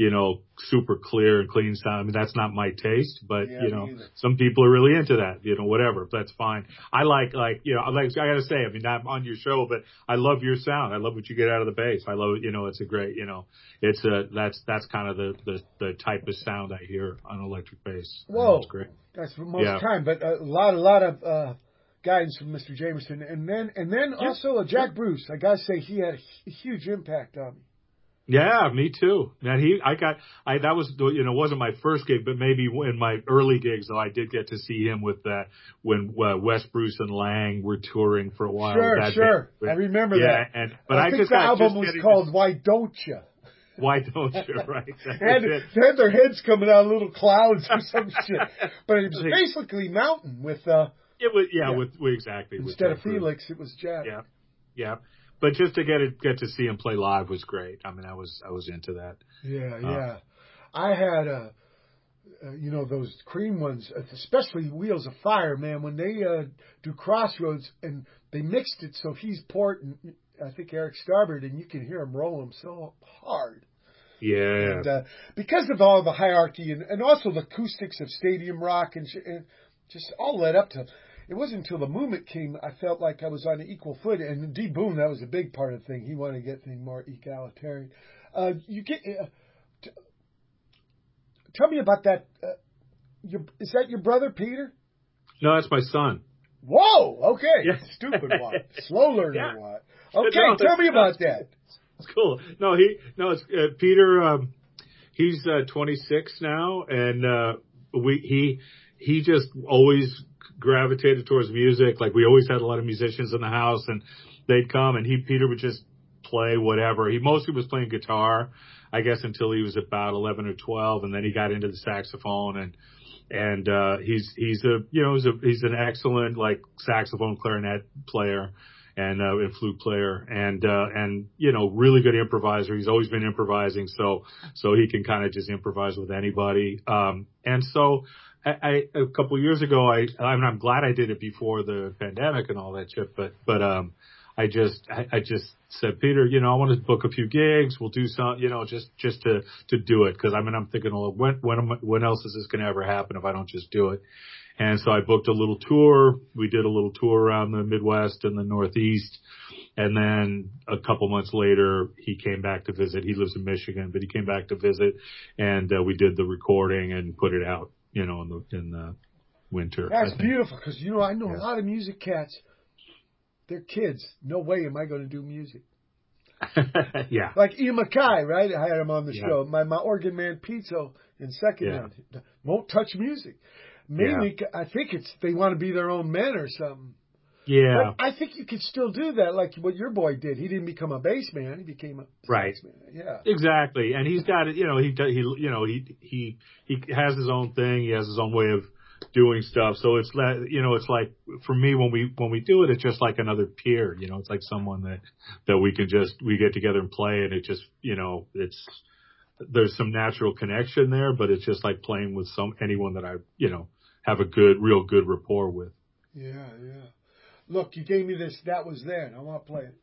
clear and clean sound. I mean, that's not my taste, but some people are really into that. Whatever. That's fine. I like I gotta say, I mean, I'm on your show, but I love your sound. I love what you get out of the bass. I love it's a great. That's kind of the type of sound I hear on electric bass. Whoa, that's great. That's for most time, but a lot of guidance from Mr. Jamerson, and then also Jack Bruce. I gotta say, he had a huge impact on me. Yeah, me too. Man, that was, wasn't my first gig, but maybe in my early gigs, though, I did get to see him with that when Wes Bruce and Lang were touring for a while. Sure. I remember that. But I think the album was called Why Don't You? Why Don't You, right? They had their heads coming out of little clouds or some shit. But it was basically Mountain with... It was, exactly. Instead of Felix, it was Jack. Yeah. But just to get to see him play live was great. I mean, I was into that. Yeah. I had, those Cream ones, especially Wheels of Fire, man. When they do Crossroads and they mixed it so he's Port and I think Eric Starboard, and you can hear him roll them so hard. Yeah. And because of all the hierarchy and also the acoustics of stadium rock and just all led up to. It wasn't until the movement came I felt like I was on an equal foot. And D. Boone, that was a big part of the thing. He wanted to get things more egalitarian. Tell me about that. Is that your brother, Peter? No, that's my son. Whoa! Okay. Yeah. Stupid Watt. Slow learner Yeah. Watt. Okay, No, tell me about that. It's cool. No, it's Peter. He's 26 now, and he just always gravitated towards music. Like we always had a lot of musicians in the house, and they'd come, and Peter would just play whatever. He mostly was playing guitar, I guess, until he was about 11 or 12, and then he got into the saxophone, and he's an excellent like saxophone clarinet player. And flute player and really good improviser. He's always been improvising, so he can kind of just improvise with anybody. And so I a couple of years ago, I'm glad I did it before the pandemic and all that shit. But I just said, Peter, I want to book a few gigs. We'll do some, just to do it. Cause I'm thinking, well, when else is this going to ever happen if I don't just do it? And so I booked a little tour. We did a little tour around the Midwest and the Northeast. And then a couple months later, he came back to visit. He lives in Michigan, but he came back to visit, and we did the recording and put it out, in the winter. That's beautiful because, I know a lot of music cats. They're kids. No way am I going to do music. Yeah. Like Ian Mackay, right? I had him on the show. My organ man, Pizzo, in second hand, won't touch music. Mainly, I think they want to be their own men or something. Yeah. But I think you could still do that, like what your boy did. He didn't become a bass man; he became a sax man. Yeah, exactly. And he's got it. He has his own thing. He has his own way of doing stuff. So it's it's like for me when we do it, it's just like another peer. It's like someone that we get together and play, and it just there's some natural connection there, but it's just like playing with anyone that I have a real good rapport with. Yeah. Look, you gave me this. That was there, and I want to play it.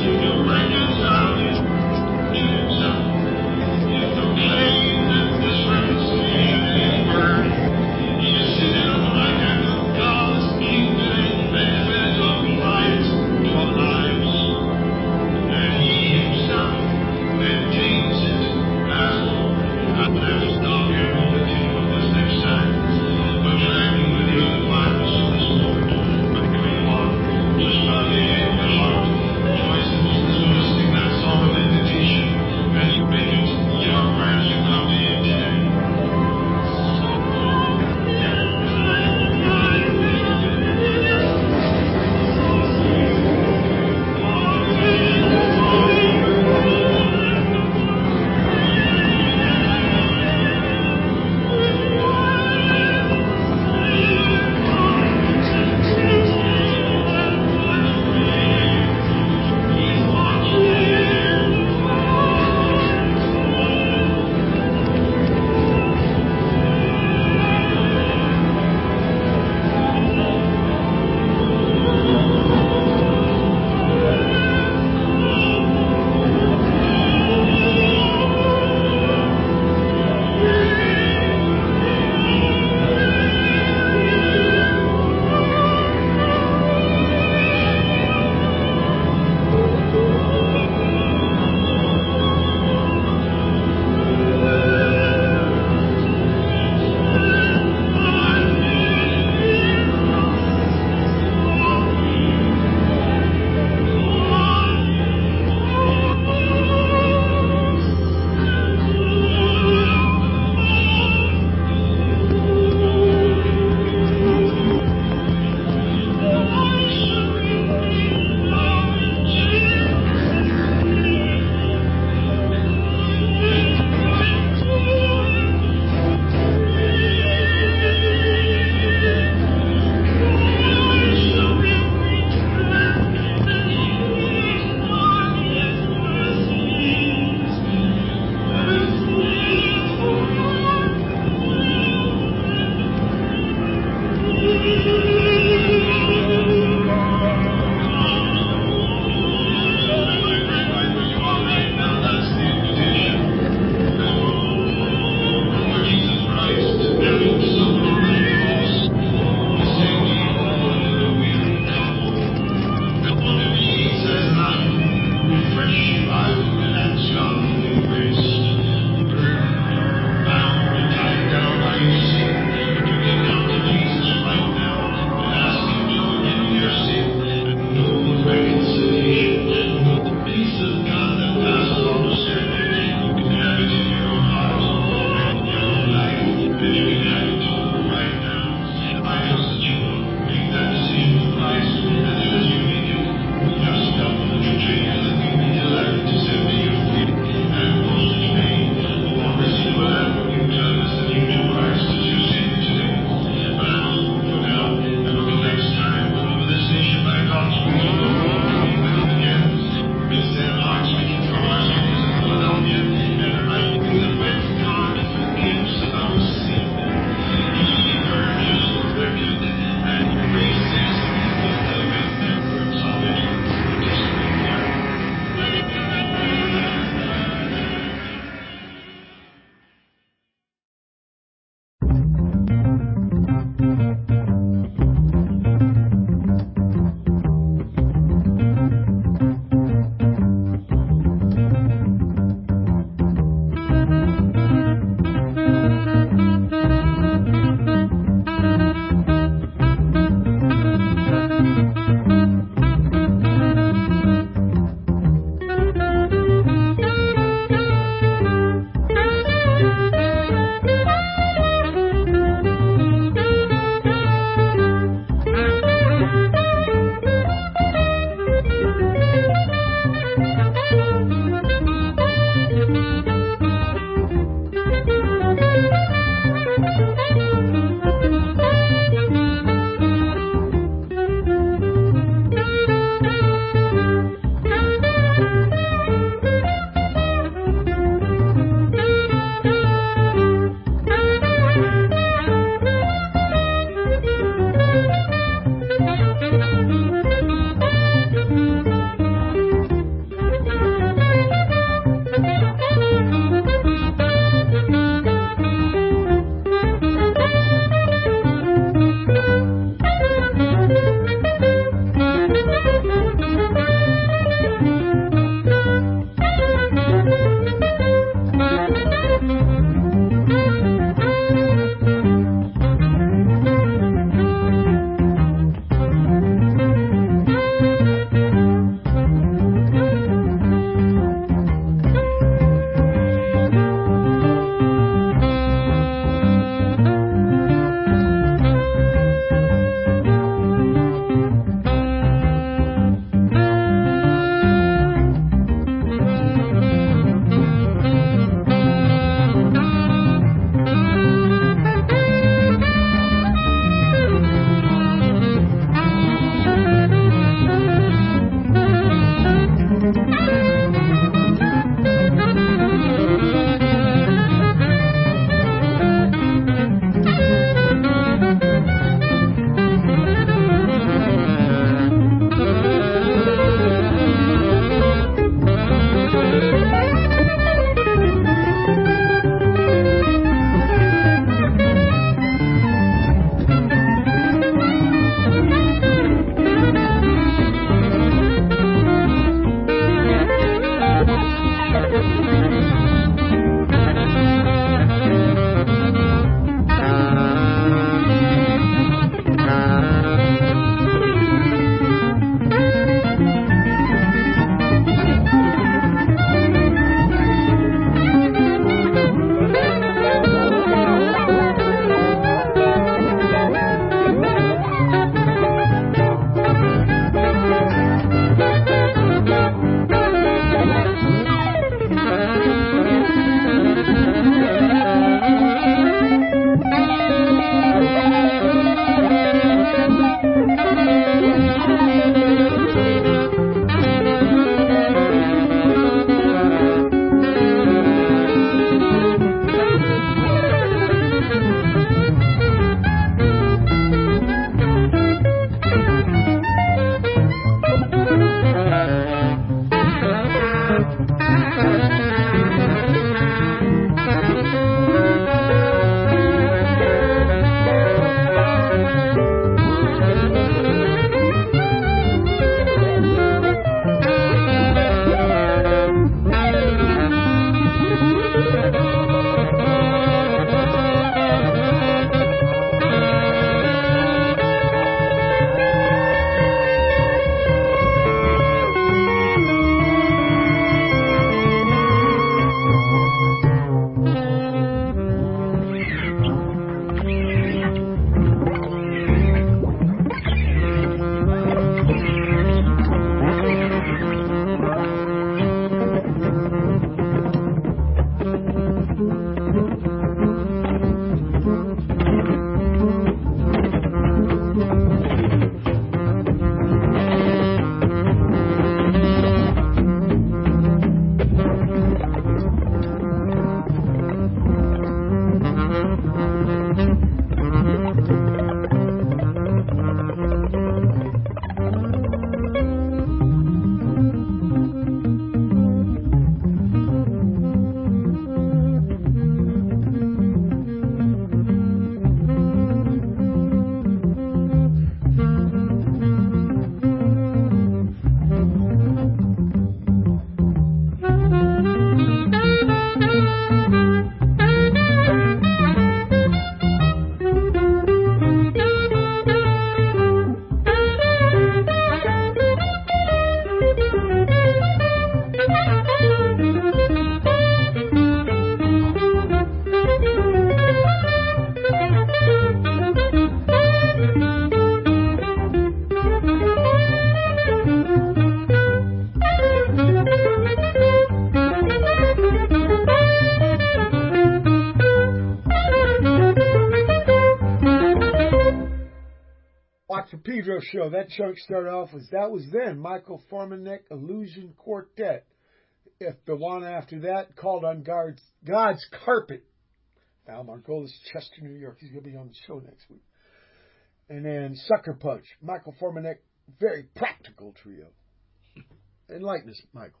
trio show. That chunk started off that was then Michael Formanek Illusion Quartet. If the one after that, Called on God's Carpet. Al Margolis, Chester, New York. He's going to be on the show next week. And then Sucker Punch, Michael Formanek, very practical trio. Enlighten us, Michael.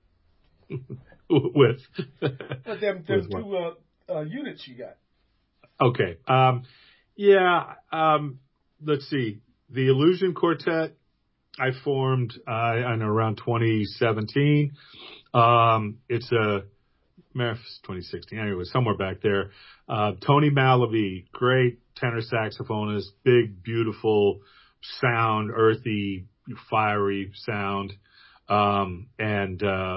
With them with two units you got. Okay. Let's see. The Illusion Quartet I formed in around 2017. It's 2016. Anyway, somewhere back there. Tony Malavie, great tenor saxophonist, big, beautiful sound, earthy, fiery sound. And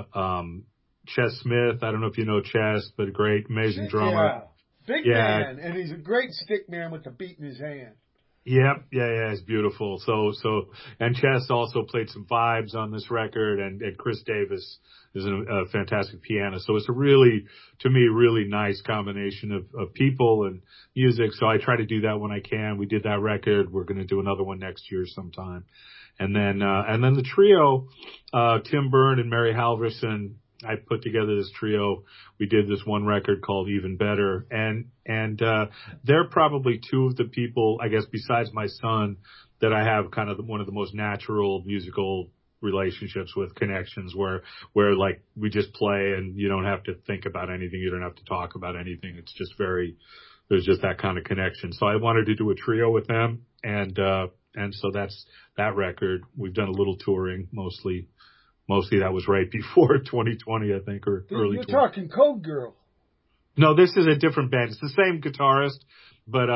Ches Smith, I don't know if you know Ches, but a great, amazing drummer. Yeah. Big man, and he's a great stick man with the beat in his hand. Yep, yeah, it's beautiful. So, and Ches also played some vibes on this record, and Chris Davis is a fantastic pianist. So it's a really, to me, really nice combination of people and music. So I try to do that when I can. We did that record. We're going to do another one next year sometime. And then the trio, Tim Byrne and Mary Halverson, I put together this trio. We did this one record called Even Better. And they're probably two of the people, I guess, besides my son, that I have kind of one of the most natural musical relationships with, connections where like we just play and you don't have to think about anything. You don't have to talk about anything. It's just there's just that kind of connection. So I wanted to do a trio with them. And so that's that record. We've done a little touring, mostly that was right before 2020, I think, or early. You're talking Code Girl. No, this is a different band. It's the same guitarist, but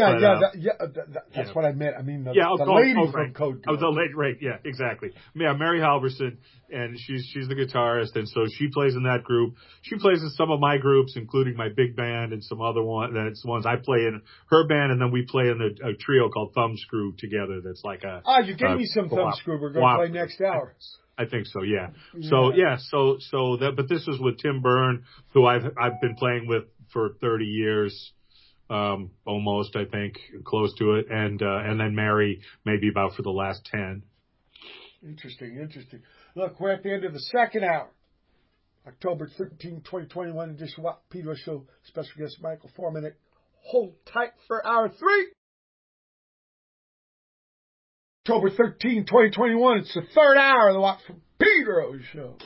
that's what I meant. I mean, the lady from Code Girl. Oh, the lady, right? Yeah, exactly. Yeah, Mary Halverson, and she's the guitarist, and so she plays in that group. She plays in some of my groups, including my big band and some other ones. That's the ones I play in her band, and then we play in a trio called Thumbscrew together. That's like a you gave me some Thumbscrew. We're going to play next hour. I think so, yeah. But this is with Tim Byrne, who I've been playing with for 30 years, almost, I think, close to it, and then Mary maybe about for the last 10. Interesting. Look, we're at the end of the second hour. October 13, 2021 edition of Pedro Show. Special guest Michael Formanek. Hold tight for hour 3. October 13, 2021. It's the third hour of the Watt from Pedro Show.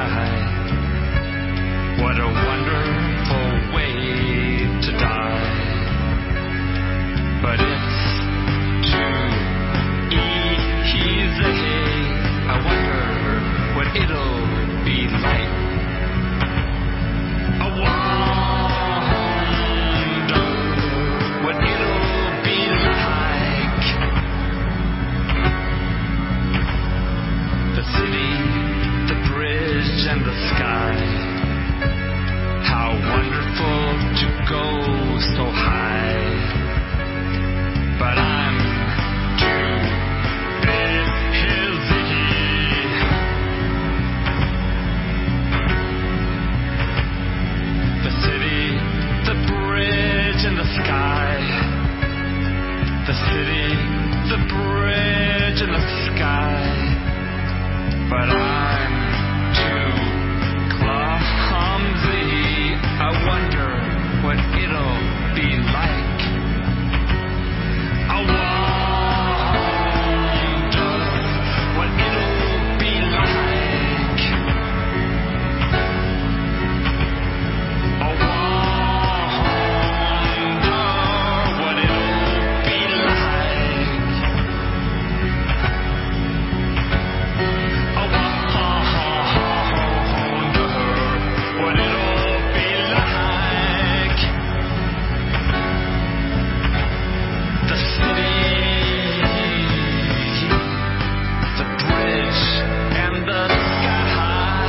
die. What a wonderful way to die. But it's too easy. I wonder what it'll be like. I wonder what it'll be like. The city, the bridge, and the sky. How wonderful to go so high. But I'm too busy. The city, the bridge, and the sky. The city, the bridge, and the sky. But I'm too clumsy. I wonder what it'll be like. I wonder what it'll be like. I wonder what it'll be like. I wonder what it'll be like. The city, the bridge, and the sky.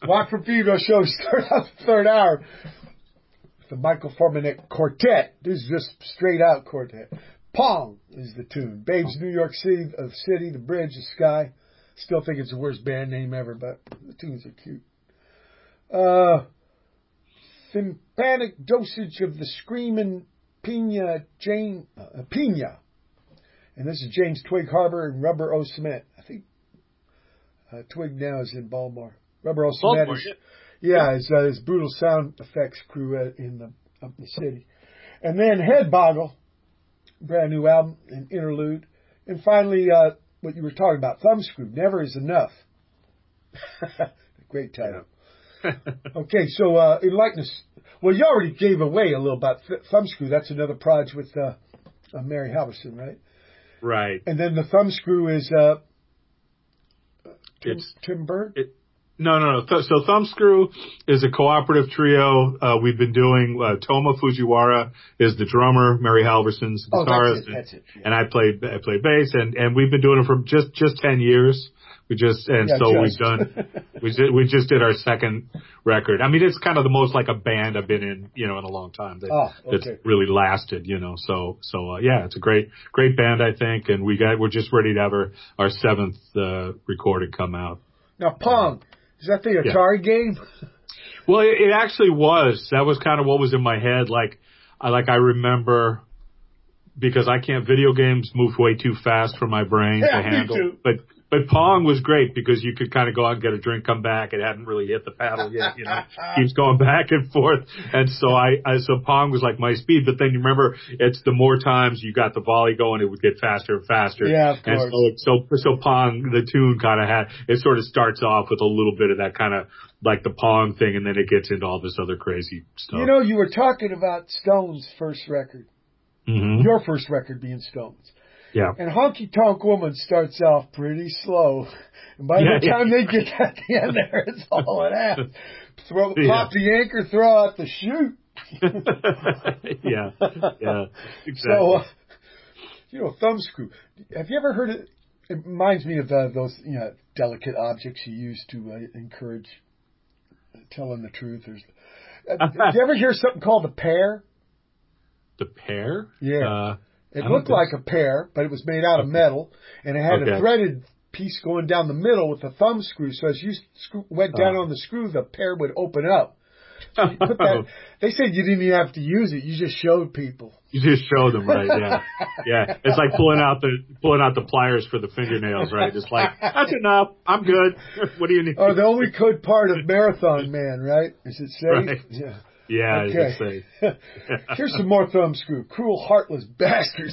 Walk from Female show start out the third hour. The Michael Formanek Quartet. This is just straight out quartet. Pong is the tune. Babes, New York City, the bridge, the sky. Still think it's the worst band name ever, but the tunes are cute. Tympanic dosage of the screaming Pina. And this is James Twig Harbor and Rubber O Cement. I think Twig now is in Baltimore. Rubber O Cement is his brutal sound effects crew up in the city. And then Head Boggle, brand new album, an interlude. And finally, what you were talking about, Thumbscrew, Never Is Enough. Great title. Okay, so Enlighten Us. Well, you already gave away a little about Thumbscrew. That's another project with Mary Halverson, right? Right. And then the Thumbscrew is Tim Byrne? No. So Thumbscrew is a cooperative trio we've been doing. Toma Fujiwara is the drummer, Mary Halverson's guitarist, that's it. Yeah. And I play bass, and we've been doing it for just 10 years. We just did our second record. I mean, it's kind of the most like a band I've been in, in a long time. It's really lasted, So it's a great band, I think, and we're just ready to have our seventh recording come out. Now, Pong, is that the Atari game? Well, it actually was. That was kind of what was in my head. I remember, because video games move way too fast for my brain to handle. Me too. But Pong was great because you could kind of go out and get a drink, come back. It hadn't really hit the paddle yet, keeps going back and forth. And so so Pong was like my speed. But then you remember, it's the more times you got the volley going, it would get faster and faster. Yeah, of course. And so Pong, the tune kind of it sort of starts off with a little bit of that kind of like the Pong thing, and then it gets into all this other crazy stuff. You were talking about Stone's first record. Mm-hmm. Your first record being Stone's. Yeah. And Honky Tonk Woman starts off pretty slow. And by the time they get at the end there, it's all it has. Pop the anchor, throw out the chute. Yeah, exactly. So, Thumbscrew. Have you ever heard it? It reminds me of those delicate objects you use to encourage telling the truth. Did you ever hear something called a pear? The pear? Yeah. It looked like a pear, but it was made out of metal, and it had a threaded piece going down the middle with a thumb screw. So as you went down on the screw, the pear would open up. So you put that, they said you didn't even have to use it; you just showed people. You just showed them, right? Yeah. It's like pulling out the pliers for the fingernails, right? It's like, that's enough. I'm good. What do you need? Oh, the only good part of Marathon Man, right? Is it safe? Right. Yeah. Yeah, okay. It's safe. Here's some more Thumbscrew. Cruel, heartless bastards.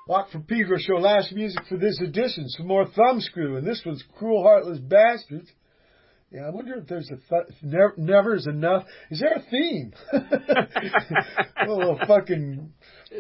Walk from Pedro show last music for this edition. Some more Thumbscrew, and this one's Cruel Heartless Bastards. Yeah, I wonder if there's never is enough. Is there a theme? A little fucking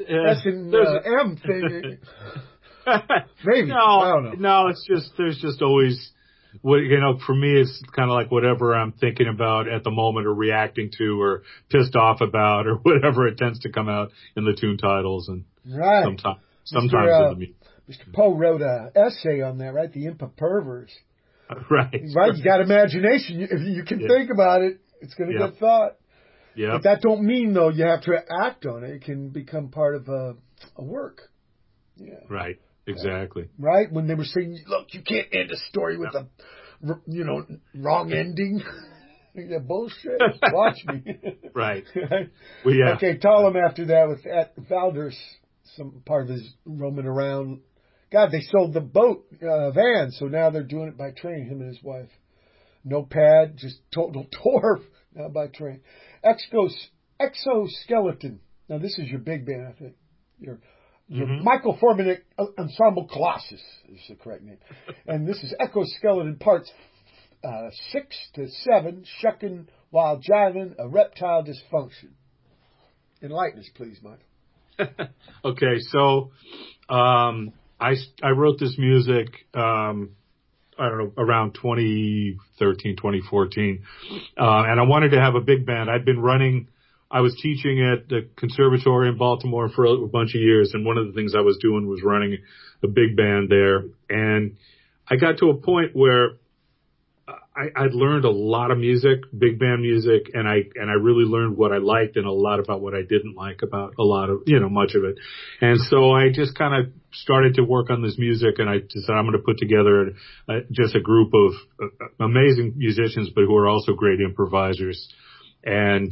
M thing. Maybe. No, I don't know. No, it's just, there's just always, for me, it's kind of like whatever I'm thinking about at the moment or reacting to or pissed off about or whatever, it tends to come out in the tune titles and right. sometimes in the music. Mr. Poe wrote an essay on that, right? The Imp of Pervers. Right. Right, you got imagination. If you can think about it, it's going to get thought. Yeah. But that don't mean, though, you have to act on it. It can become part of a work. Yeah. Right. Exactly. Right? When they were saying, look, you can't end a story with a, wrong ending. Yeah, bullshit. Watch me. Right. Well, yeah. Okay, Talem after that with Valders, some part of his roaming around. God, they sold the boat van, so now they're doing it by train, him and his wife. No pad, just total torf, now by train. Exoskeleton. Now, this is your big band, I think. Your Michael Formanek Ensemble Colossus is the correct name. And this is Exoskeleton parts 6 to 7, shucking while jiving, a reptile dysfunction. Enlighten us, please, Michael. Okay, so I wrote this music, I don't know, around 2013, 2014. And I wanted to have a big band. I was teaching at the conservatory in Baltimore for a bunch of years. And one of the things I was doing was running a big band there. And I got to a point where I'd learned a lot of music, big band music, and I really learned what I liked and a lot about what I didn't like about a lot of, much of it. And so I just kind of started to work on this music, and I decided I'm going to put together just a group of amazing musicians, but who are also great improvisers, and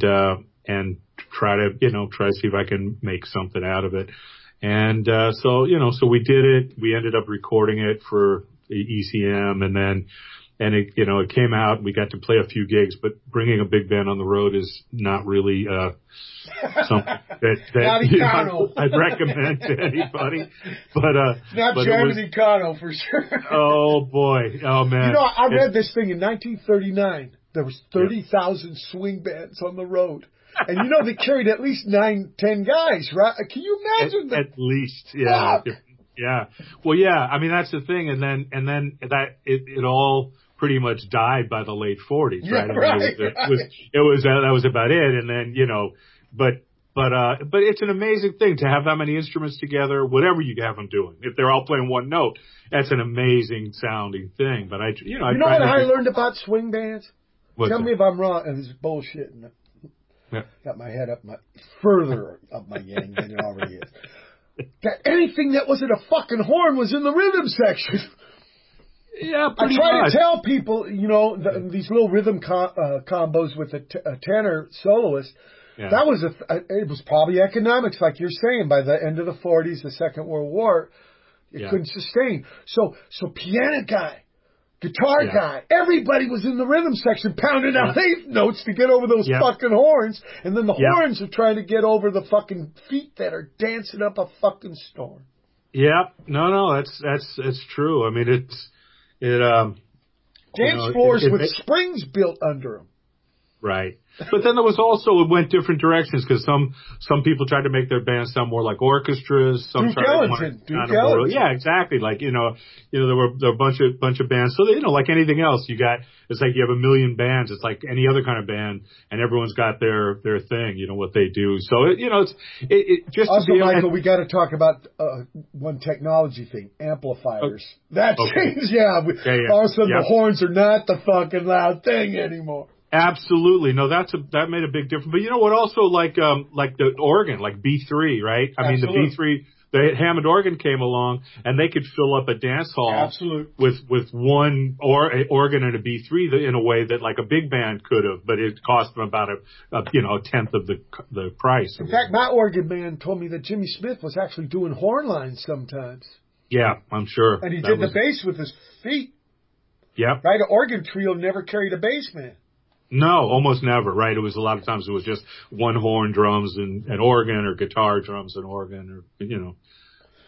try to see if I can make something out of it. And so we did it. We ended up recording it for the ECM, and it came out. We got to play a few gigs, but bringing a big band on the road is not really something that I'd recommend to anybody. Not Germany Cano for sure. Oh boy, oh man! I read this thing in 1939. There was 30,000 swing bands on the road. And they carried at least 9-10 guys, right? Can you imagine that? At least, yeah. Fuck. Yeah. Well, yeah. I mean, that's the thing. And then that it all pretty much died by the late 40s, right? That was about it. And then, but it's an amazing thing to have that many instruments together, whatever you have them doing. If they're all playing one note, that's an amazing sounding thing. But you know what I learned about swing bands? Tell me if I'm wrong. And this is bullshit. Yeah. Got my head further up my yang than it already is. That anything that wasn't a fucking horn was in the rhythm section. Yeah, I try to tell people, these little rhythm combos with a tenor soloist. Yeah. That was it was probably economics, like you're saying. By the end of the 40s, the Second World War, it couldn't sustain. So piano guy, guitar guy, everybody was in the rhythm section pounding out eighth notes to get over those fucking horns, and then the horns are trying to get over the fucking feet that are dancing up a fucking storm. Yeah, no, that's true. I mean, dance floors with springs built under them. Right. But then it went different directions because some people tried to make their bands sound more like orchestras. Some Duke Ellington. Yeah, exactly. Like, there were a bunch of bands. So, like anything else, it's like you have a million bands. It's like any other kind of band, and everyone's got their thing, what they do. So, it just also, Michael, we got to talk about one technology thing, amplifiers. That changed, all of a sudden the horns are not the fucking loud thing anymore. Absolutely. No, that made a big difference. But you know what? Also, like the organ, like B3, right? I mean, the B3, the Hammond organ came along, and they could fill up a dance hall with one organ and a B3 in a way that like a big band could have, but it cost them about a tenth of the price. In fact, my organ man told me that Jimmy Smith was actually doing horn lines sometimes. Yeah, I'm sure. And he did the bass with his feet. Yeah. Right? An organ trio never carried a bass man. No, almost never, right? It was a lot of times it was just one horn, drums, and organ, or guitar, drums, and organ, or,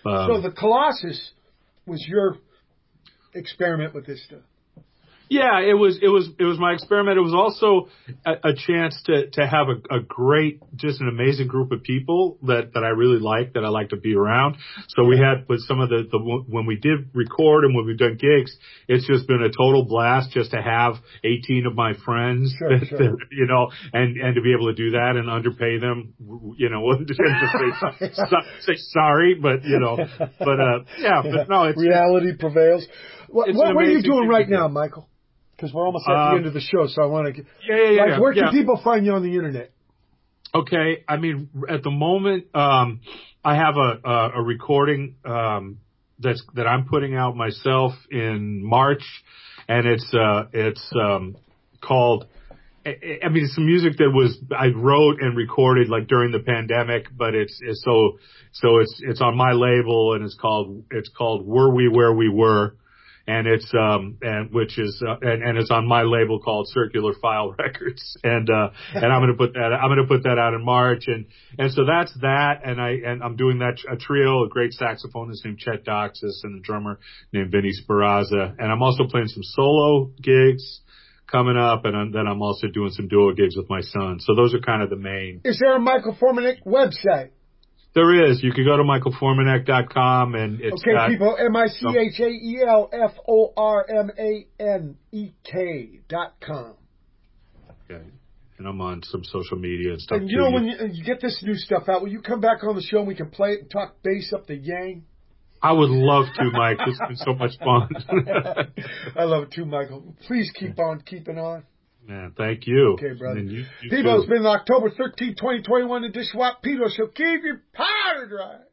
So the Colossus was your experiment with this stuff. Yeah, it was my experiment. It was also a chance to have a great, just an amazing group of people that I really like, that I like to be around. So we had with some of the when we did record and when we've done gigs, it's just been a total blast just to have 18 of my friends, sure. You know, and to be able to do that and underpay them, you know, and just say sorry, but you know, yeah, but no, it's reality prevails. What are you doing right now, Michael? Because we're almost at the end of the show, so I want to. Yeah. Where can people find you on the internet? Okay, I mean, at the moment, I have a recording that I'm putting out myself in March, and it's called. I mean, it's some music that I wrote and recorded like during the pandemic, but it's on my label, and it's called Were We Where We Were. And it's on my label called Circular File Records, and I'm gonna put that out in March, and so that's that, and I'm doing that a trio, a great saxophonist named Chet Doxis and a drummer named Vinny Speranza, and I'm also playing some solo gigs coming up, and then I'm also doing some duo gigs with my son. So those are kind of the main. Is there a Michael Formanek website? There is. You can go to michaelformanek.com, and it's okay, people. MichaelFormanek.com. Okay. And I'm on some social media and stuff. And you know, when you get this new stuff out, will you come back on the show and we can play it and talk bass up the yang? I would love to, Mike. It's been so much fun. I love it too, Michael. Please keep on keeping on. Man, thank you. Okay, brother. You People, it's been October 13, 2021 edition of Pito Show. Keep your powder dry.